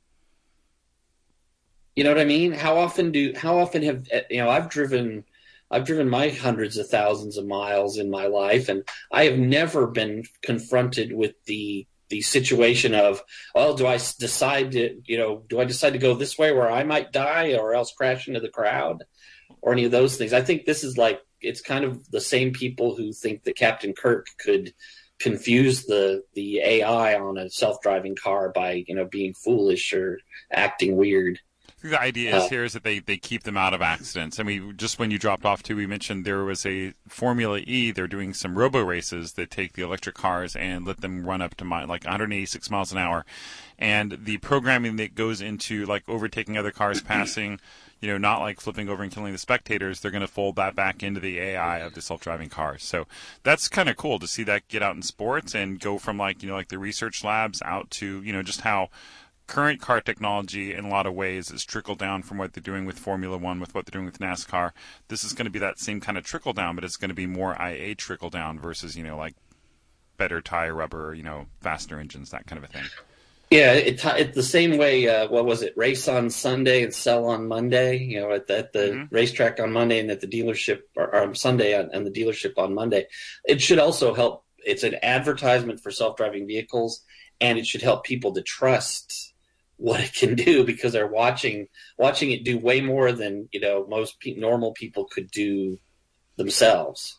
You know what I mean? How often have I've driven my hundreds of thousands of miles in my life, and I have never been confronted with the situation of, well, do I decide to go this way where I might die or else crash into the crowd, or any of those things? I think this is like, it's kind of the same people who think that Captain Kirk could confuse the AI on a self-driving car by being foolish or acting weird. think the idea is here is that they keep them out of accidents. I mean, just when you dropped off too, we mentioned there was a Formula E. They're doing some robo races that take the electric cars and let them run up to like 186 miles an hour. And the programming that goes into like overtaking other cars, passing, not like flipping over and killing the spectators, they're going to fold that back into the AI of the self-driving cars. So that's kind of cool to see that get out in sports and go from like the research labs out to, just how current car technology in a lot of ways is trickled down from what they're doing with Formula One, with what they're doing with NASCAR. This is going to be that same kind of trickle down, but it's going to be more IA trickle down versus, like better tire rubber, faster engines, that kind of a thing. Yeah, it's the same way. What was it? Race on Sunday and sell on Monday. At the racetrack on Monday and at the dealership or on Sunday and the dealership on Monday. It should also help. It's an advertisement for self-driving vehicles, and it should help people to trust what it can do because they're watching it do way more than most normal people could do themselves.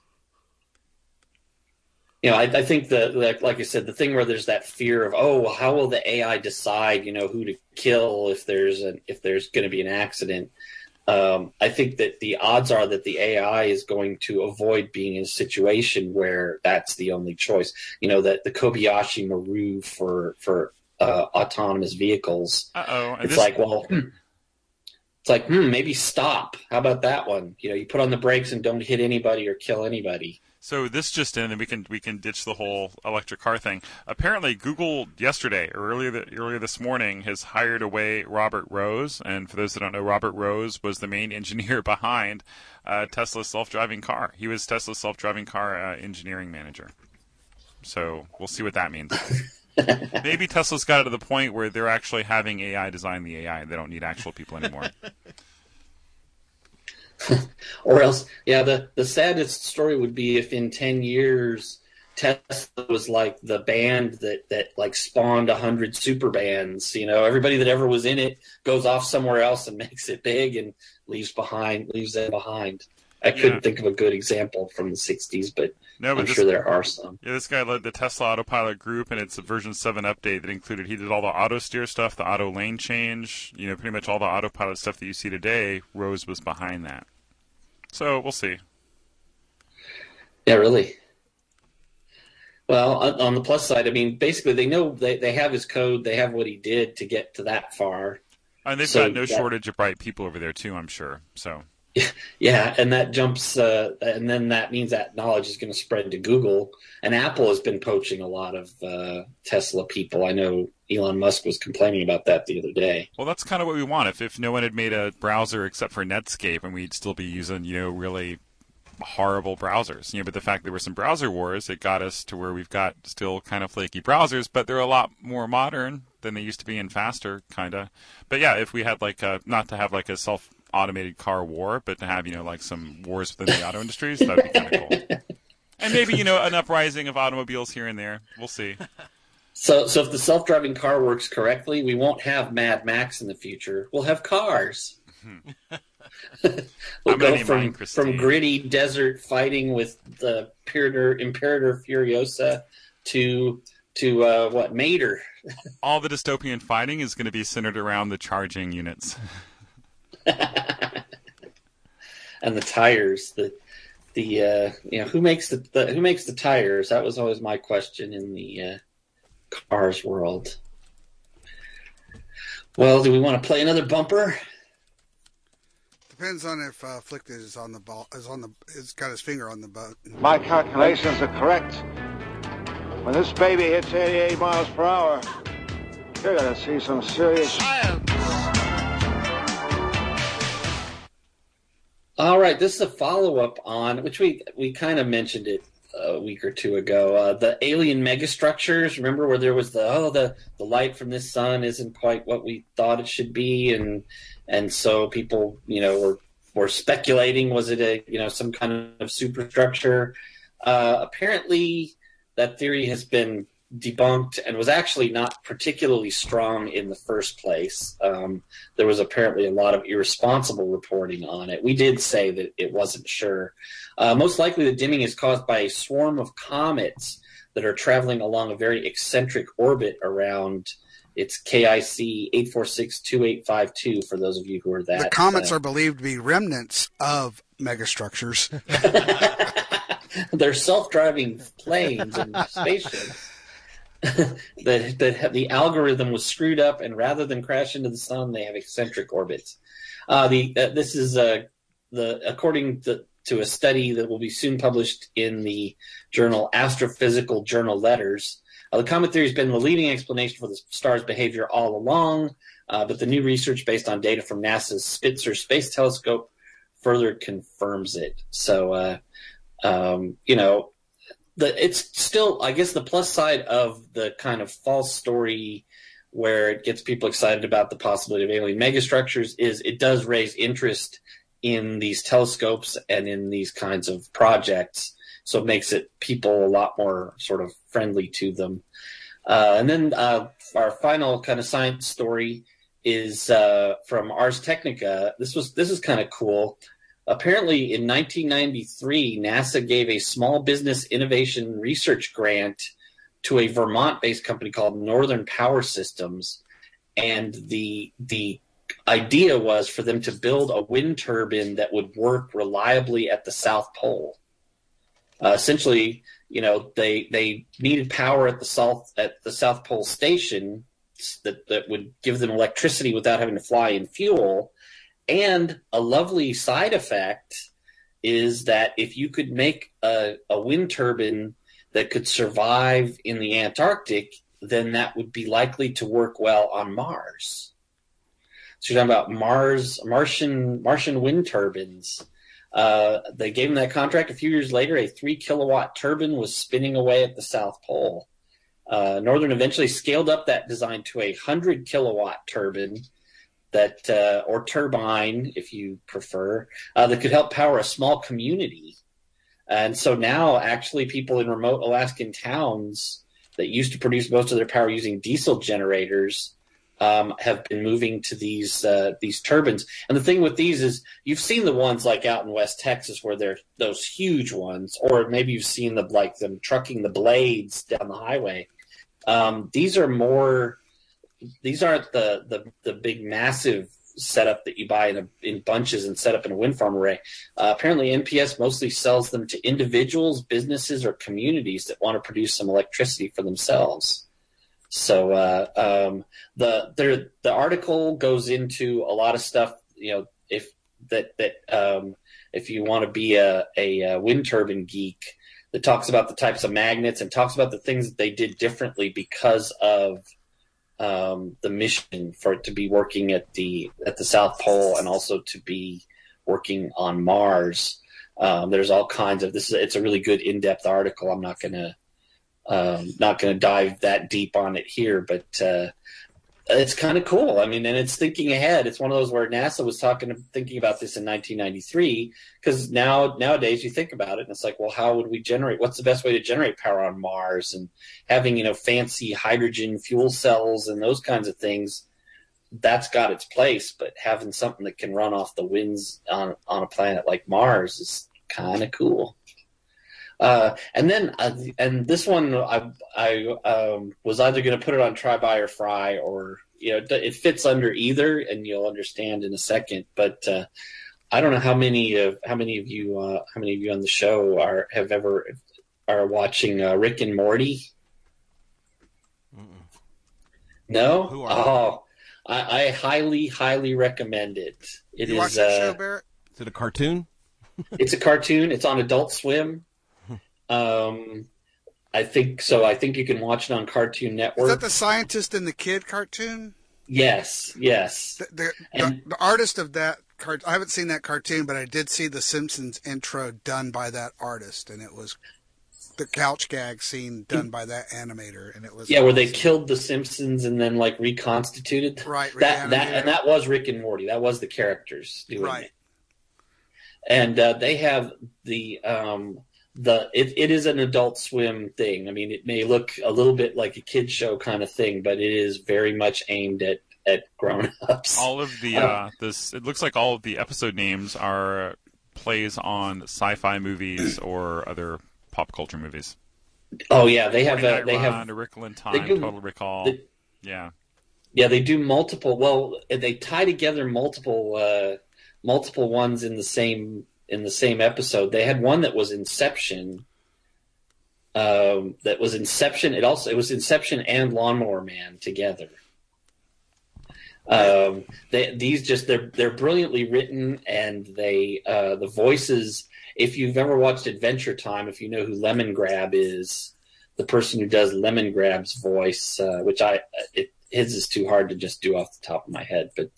I think that, like I said, the thing where there's that fear of, how will the AI decide, who to kill if there's going to be an accident? I think that the odds are that the AI is going to avoid being in a situation where that's the only choice. That the Kobayashi Maru for autonomous vehicles. It's like, maybe stop. How about that one? You put on the brakes and don't hit anybody or kill anybody. So this just in, and we can ditch the whole electric car thing. Apparently, Google yesterday, or earlier this morning, has hired away Robert Rose. And for those that don't know, Robert Rose was the main engineer behind Tesla's self-driving car. He was Tesla's self-driving car engineering manager. So we'll see what that means. Maybe Tesla's got it to the point where they're actually having AI design the AI. They don't need actual people anymore. Or else, the saddest story would be if in 10 years Tesla was like the band that like spawned 100 super bands. Everybody that ever was in it goes off somewhere else and makes it big and leaves them behind. I couldn't think of a good example from the 60s, but I'm sure there are some. Yeah, this guy led the Tesla Autopilot group, and it's a version 7 update that included, he did all the auto steer stuff, the auto lane change, pretty much all the autopilot stuff that you see today. Rose was behind that. So we'll see. Yeah, really. Well, on the plus side, I mean, basically they know they have his code, they have what he did to get to that far. And they've got no shortage of bright people over there, too, I'm sure. So. Yeah, and that jumps, and then that means that knowledge is going to spread to Google. And Apple has been poaching a lot of Tesla people. I know Elon Musk was complaining about that the other day. Well, that's kind of what we want. If no one had made a browser except for Netscape, and we'd still be using, really horrible browsers. But the fact there were some browser wars, it got us to where we've got still kind of flaky browsers, but they're a lot more modern than they used to be and faster, kind of. But yeah, if we had not to have like a automated car war, but to have, like some wars within the auto industries, that'd be kind of cool. And maybe, an uprising of automobiles here and there. We'll see. So if the self-driving car works correctly, we won't have Mad Max in the future. We'll have cars. We'll go from gritty desert fighting with the Imperator Furiosa to what, Mater. All the dystopian fighting is going to be centered around the charging units. And the tires, who makes the tires? That was always my question in the cars world. Well, do we want to play another bumper? Depends on if Afflicted is on the ball, has got his finger on the button. My calculations are correct. When this baby hits 88 miles per hour, you're gonna see some serious science. All right, this is a follow-up on, which we kind of mentioned it a week or two ago, the alien megastructures. Remember where there was the light from this sun isn't quite what we thought it should be, and so people, were speculating, was it some kind of superstructure? Apparently, that theory has been debunked and was actually not particularly strong in the first place. There was apparently a lot of irresponsible reporting on it. We did say that it wasn't sure. Most likely the dimming is caused by a swarm of comets that are traveling along a very eccentric orbit around It's KIC 846-2852 for those of you who are that. The comets are believed to be remnants of megastructures. They're self-driving planes and spaceships. The algorithm was screwed up, and rather than crash into the sun, they have eccentric orbits. This is according to a study that will be soon published in the journal Astrophysical Journal Letters. The comet theory has been the leading explanation for the star's behavior all along, but the new research based on data from NASA's Spitzer Space Telescope further confirms it. So, it's still, I guess, the plus side of the kind of false story where it gets people excited about the possibility of alien megastructures is it does raise interest in these telescopes and in these kinds of projects. So it makes it people a lot more sort of friendly to them. And then our final kind of science story is from Ars Technica. This is kind of cool. Apparently, in 1993, NASA gave a small business innovation research grant to a Vermont-based company called Northern Power Systems, and the idea was for them to build a wind turbine that would work reliably at the South Pole. Essentially, they needed power at the South Pole station that would give them electricity without having to fly in fuel. And a lovely side effect is that if you could make a wind turbine that could survive in the Antarctic, then that would be likely to work well on Mars. So you're talking about Martian wind turbines. They gave them that contract. A few years later, a 3-kilowatt turbine was spinning away at the South Pole. Northern eventually scaled up that design to a 100-kilowatt turbine or turbine, if you prefer, that could help power a small community. And so now, actually, people in remote Alaskan towns that used to produce most of their power using diesel generators have been moving to these turbines. And the thing with these is you've seen the ones like out in West Texas where they're those huge ones, or maybe you've seen them trucking the blades down the highway. These aren't the big massive setup that you buy in bunches and set up in a wind farm array. Apparently NPS mostly sells them to individuals, businesses, or communities that want to produce some electricity for themselves. So the article goes into a lot of stuff, if you want to be a wind turbine geek, that talks about the types of magnets and talks about the things that they did differently because of the mission for it to be working at the South Pole and also to be working on Mars. There's all kinds of it's a really good in-depth article. I'm not gonna dive that deep on it here, but it's kind of cool. I mean, and it's thinking ahead. It's one of those where NASA was thinking about this in 1993, because nowadays you think about it and it's like, well, how would we what's the best way to generate power on Mars? And having, fancy hydrogen fuel cells and those kinds of things, that's got its place, but having something that can run off the winds on a planet like Mars is kind of cool. And this one, I was either going to put it on try, buy, or fry, or it fits under either, and you'll understand in a second. But I don't know how many of you on the show are watching Rick and Morty. Mm-mm. No? Who are I highly recommend it. It you is. Watch that show, Barrett? Is it a cartoon? It's a cartoon. It's on Adult Swim. I think so. I think you can watch it on Cartoon Network. Is that the scientist and the kid cartoon? Yes. The artist of that I haven't seen that cartoon, but I did see the Simpsons intro done by that artist, and it was the couch gag scene done by that animator, and it was where they killed the Simpsons and then reconstituted. Right. That was Rick and Morty. That was the characters doing it. And they have it is an Adult Swim thing. I mean, it may look a little bit like a kid show kind of thing, but it is very much aimed at grown-ups. All of the it looks like all of the episode names are plays on sci-fi movies or other pop culture movies. Oh yeah, they have Rick and Time, Total Recall. Yeah, they do multiple. Well, they tie together multiple ones in the same episode. They had one that was Inception. It was Inception and Lawnmower Man together. They're brilliantly written, and the voices. If you've ever watched Adventure Time, if you know who Lemongrab is, the person who does Lemongrab's voice, which his is too hard to just do off the top of my head, but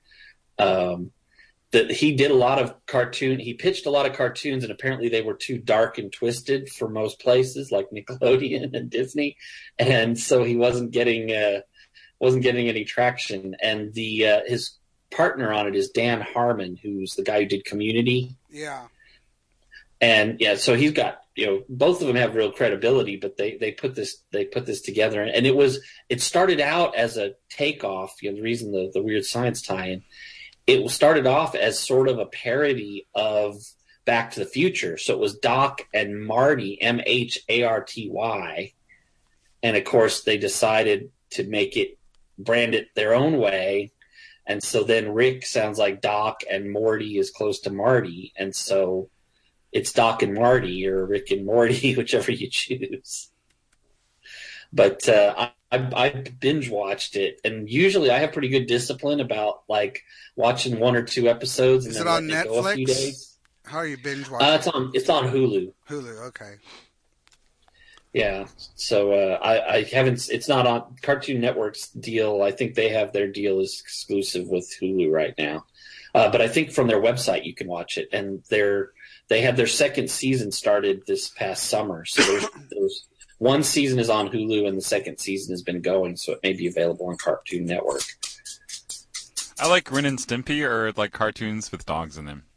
he did a lot of he pitched a lot of cartoons, and apparently they were too dark and twisted for most places like Nickelodeon and Disney, and so he wasn't getting any traction. And his partner on it is Dan Harmon, who's the guy who did Community. Yeah. And yeah, so he's got, both of them have real credibility, but they put this together, and it started out as a takeoff. The reason the Weird Science tie-in, it started off as sort of a parody of Back to the Future. So it was Doc and Marty, MHARTY, and of course they decided to brand it their own way, and so then Rick sounds like Doc and Morty is close to Marty, and so it's Doc and Marty or Rick and Morty, whichever you choose. But I binge watched it, and usually I have pretty good discipline about like watching 1 or 2 episodes. And is then it on Netflix? Go a few days. How are you binge watching? It's on Hulu. Hulu, okay. Yeah, so I haven't. It's not on Cartoon Network's deal. I think they have their deal is exclusive with Hulu right now. But I think from their website you can watch it, and they have their second season started this past summer. So there's one season is on Hulu, and the second season has been going, so it may be available on Cartoon Network. I like Ren and Stimpy, or like cartoons with dogs in them.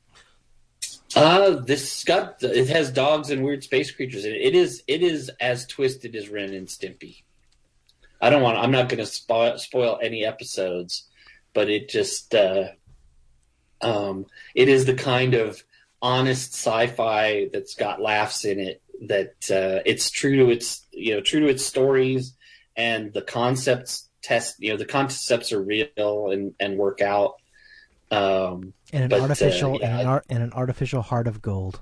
It has dogs and weird space creatures in it. It is as twisted as Ren and Stimpy. I'm not going to spoil any episodes, but it just it is the kind of honest sci-fi that's got laughs in it, that it's true to its stories, and the concepts the concepts are real and work out. And an artificial heart of gold.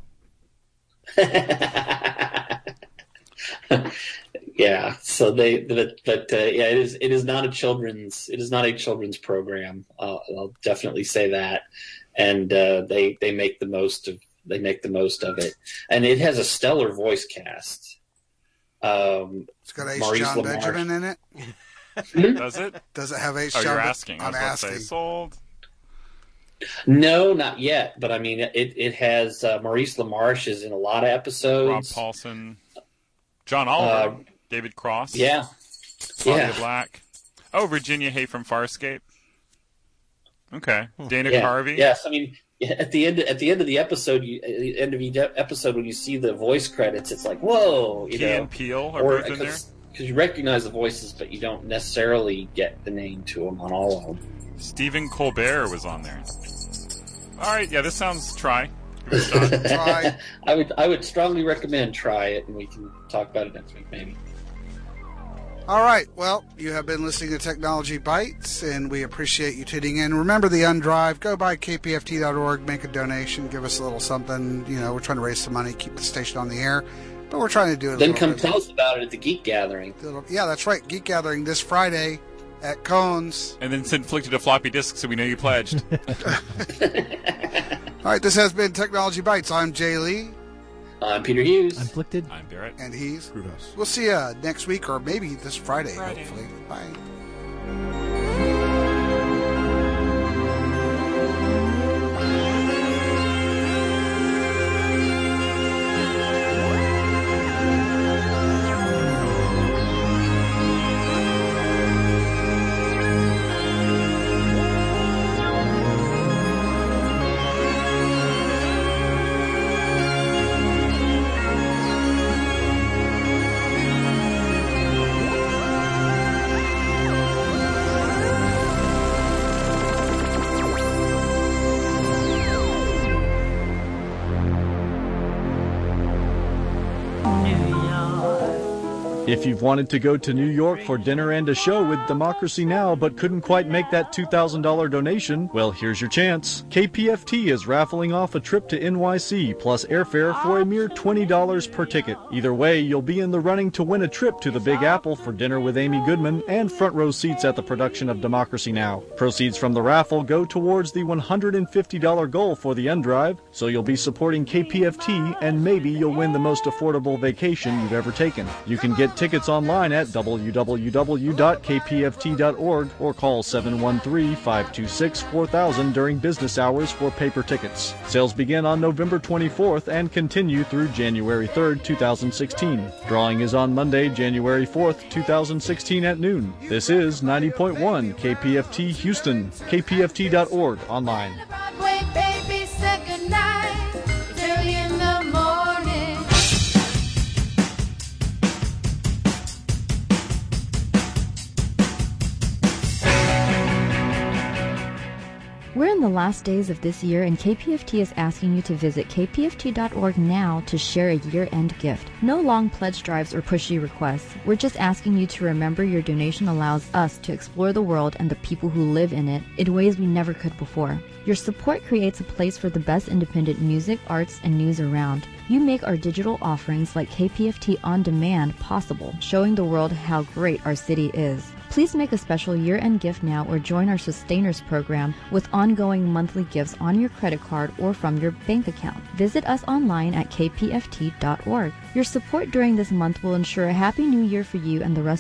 Yeah. So it is not a children's program. I'll definitely say that. And they make the most of it, and it has a stellar voice cast. It's got H. Maurice John LaMarche. Benjamin in it. Does it? Does it have H. Oh, John? you're asking. I'm I was about to asking. say, sold. No, not yet. But I mean, it has Maurice LaMarche is in a lot of episodes. Rob Paulson, John Oliver, David Cross. Yeah. Claudia Black. Oh, Virginia Hay from Farscape. Okay. Dana Carvey. Yes, I mean, at the end of the episode, end of each episode, when you see the voice credits, it's like, whoa, Key and Peele are both in there. Because you recognize the voices, but you don't necessarily get the name to them on all of them. Stephen Colbert was on there. All right, yeah, this sounds try. Give it a shot. Try. I would strongly recommend try it, and we can talk about it next week, maybe. All right. Well, you have been listening to Technology Bites, and we appreciate you tuning in. Remember the Undrive. Go by kpft.org, make a donation, give us a little something. We're trying to raise some money, keep the station on the air, but we're trying to do it. Then come tell us about it at the Geek Gathering. Yeah, that's right. Geek Gathering this Friday at Cones. And then Sid flicked a floppy disk, so we know you pledged. All right. This has been Technology Bites. I'm Jay Lee. I'm Peter Hughes. I'm Flickted. I'm Barrett. And he's Rudolph. We'll see you next week, or maybe this Friday. Hopefully. Bye. If you've wanted to go to New York for dinner and a show with Democracy Now! But couldn't quite make that $2,000 donation, well, here's your chance. KPFT is raffling off a trip to NYC plus airfare for a mere $20 per ticket. Either way, you'll be in the running to win a trip to the Big Apple for dinner with Amy Goodman and front row seats at the production of Democracy Now! Proceeds from the raffle go towards the $150 goal for the End Drive, so you'll be supporting KPFT and maybe you'll win the most affordable vacation you've ever taken. You can get tickets online at www.kpft.org or call 713-526-4000 during business hours for paper tickets. Sales begin on November 24th and continue through January 3rd, 2016. Drawing is on Monday, January 4th, 2016 at noon. This is 90.1 KPFT Houston, kpft.org online. Broadway, baby, say goodnight. It's early in the morning. We're in the last days of this year, and KPFT is asking you to visit kpft.org now to share a year-end gift. No long pledge drives or pushy requests. We're just asking you to remember your donation allows us to explore the world and the people who live in it in ways we never could before. Your support creates a place for the best independent music, arts, and news around. You make our digital offerings like KPFT On Demand possible, showing the world how great our city is. Please make a special year-end gift now or join our Sustainers program with ongoing monthly gifts on your credit card or from your bank account. Visit us online at kpft.org. Your support during this month will ensure a happy new year for you and the rest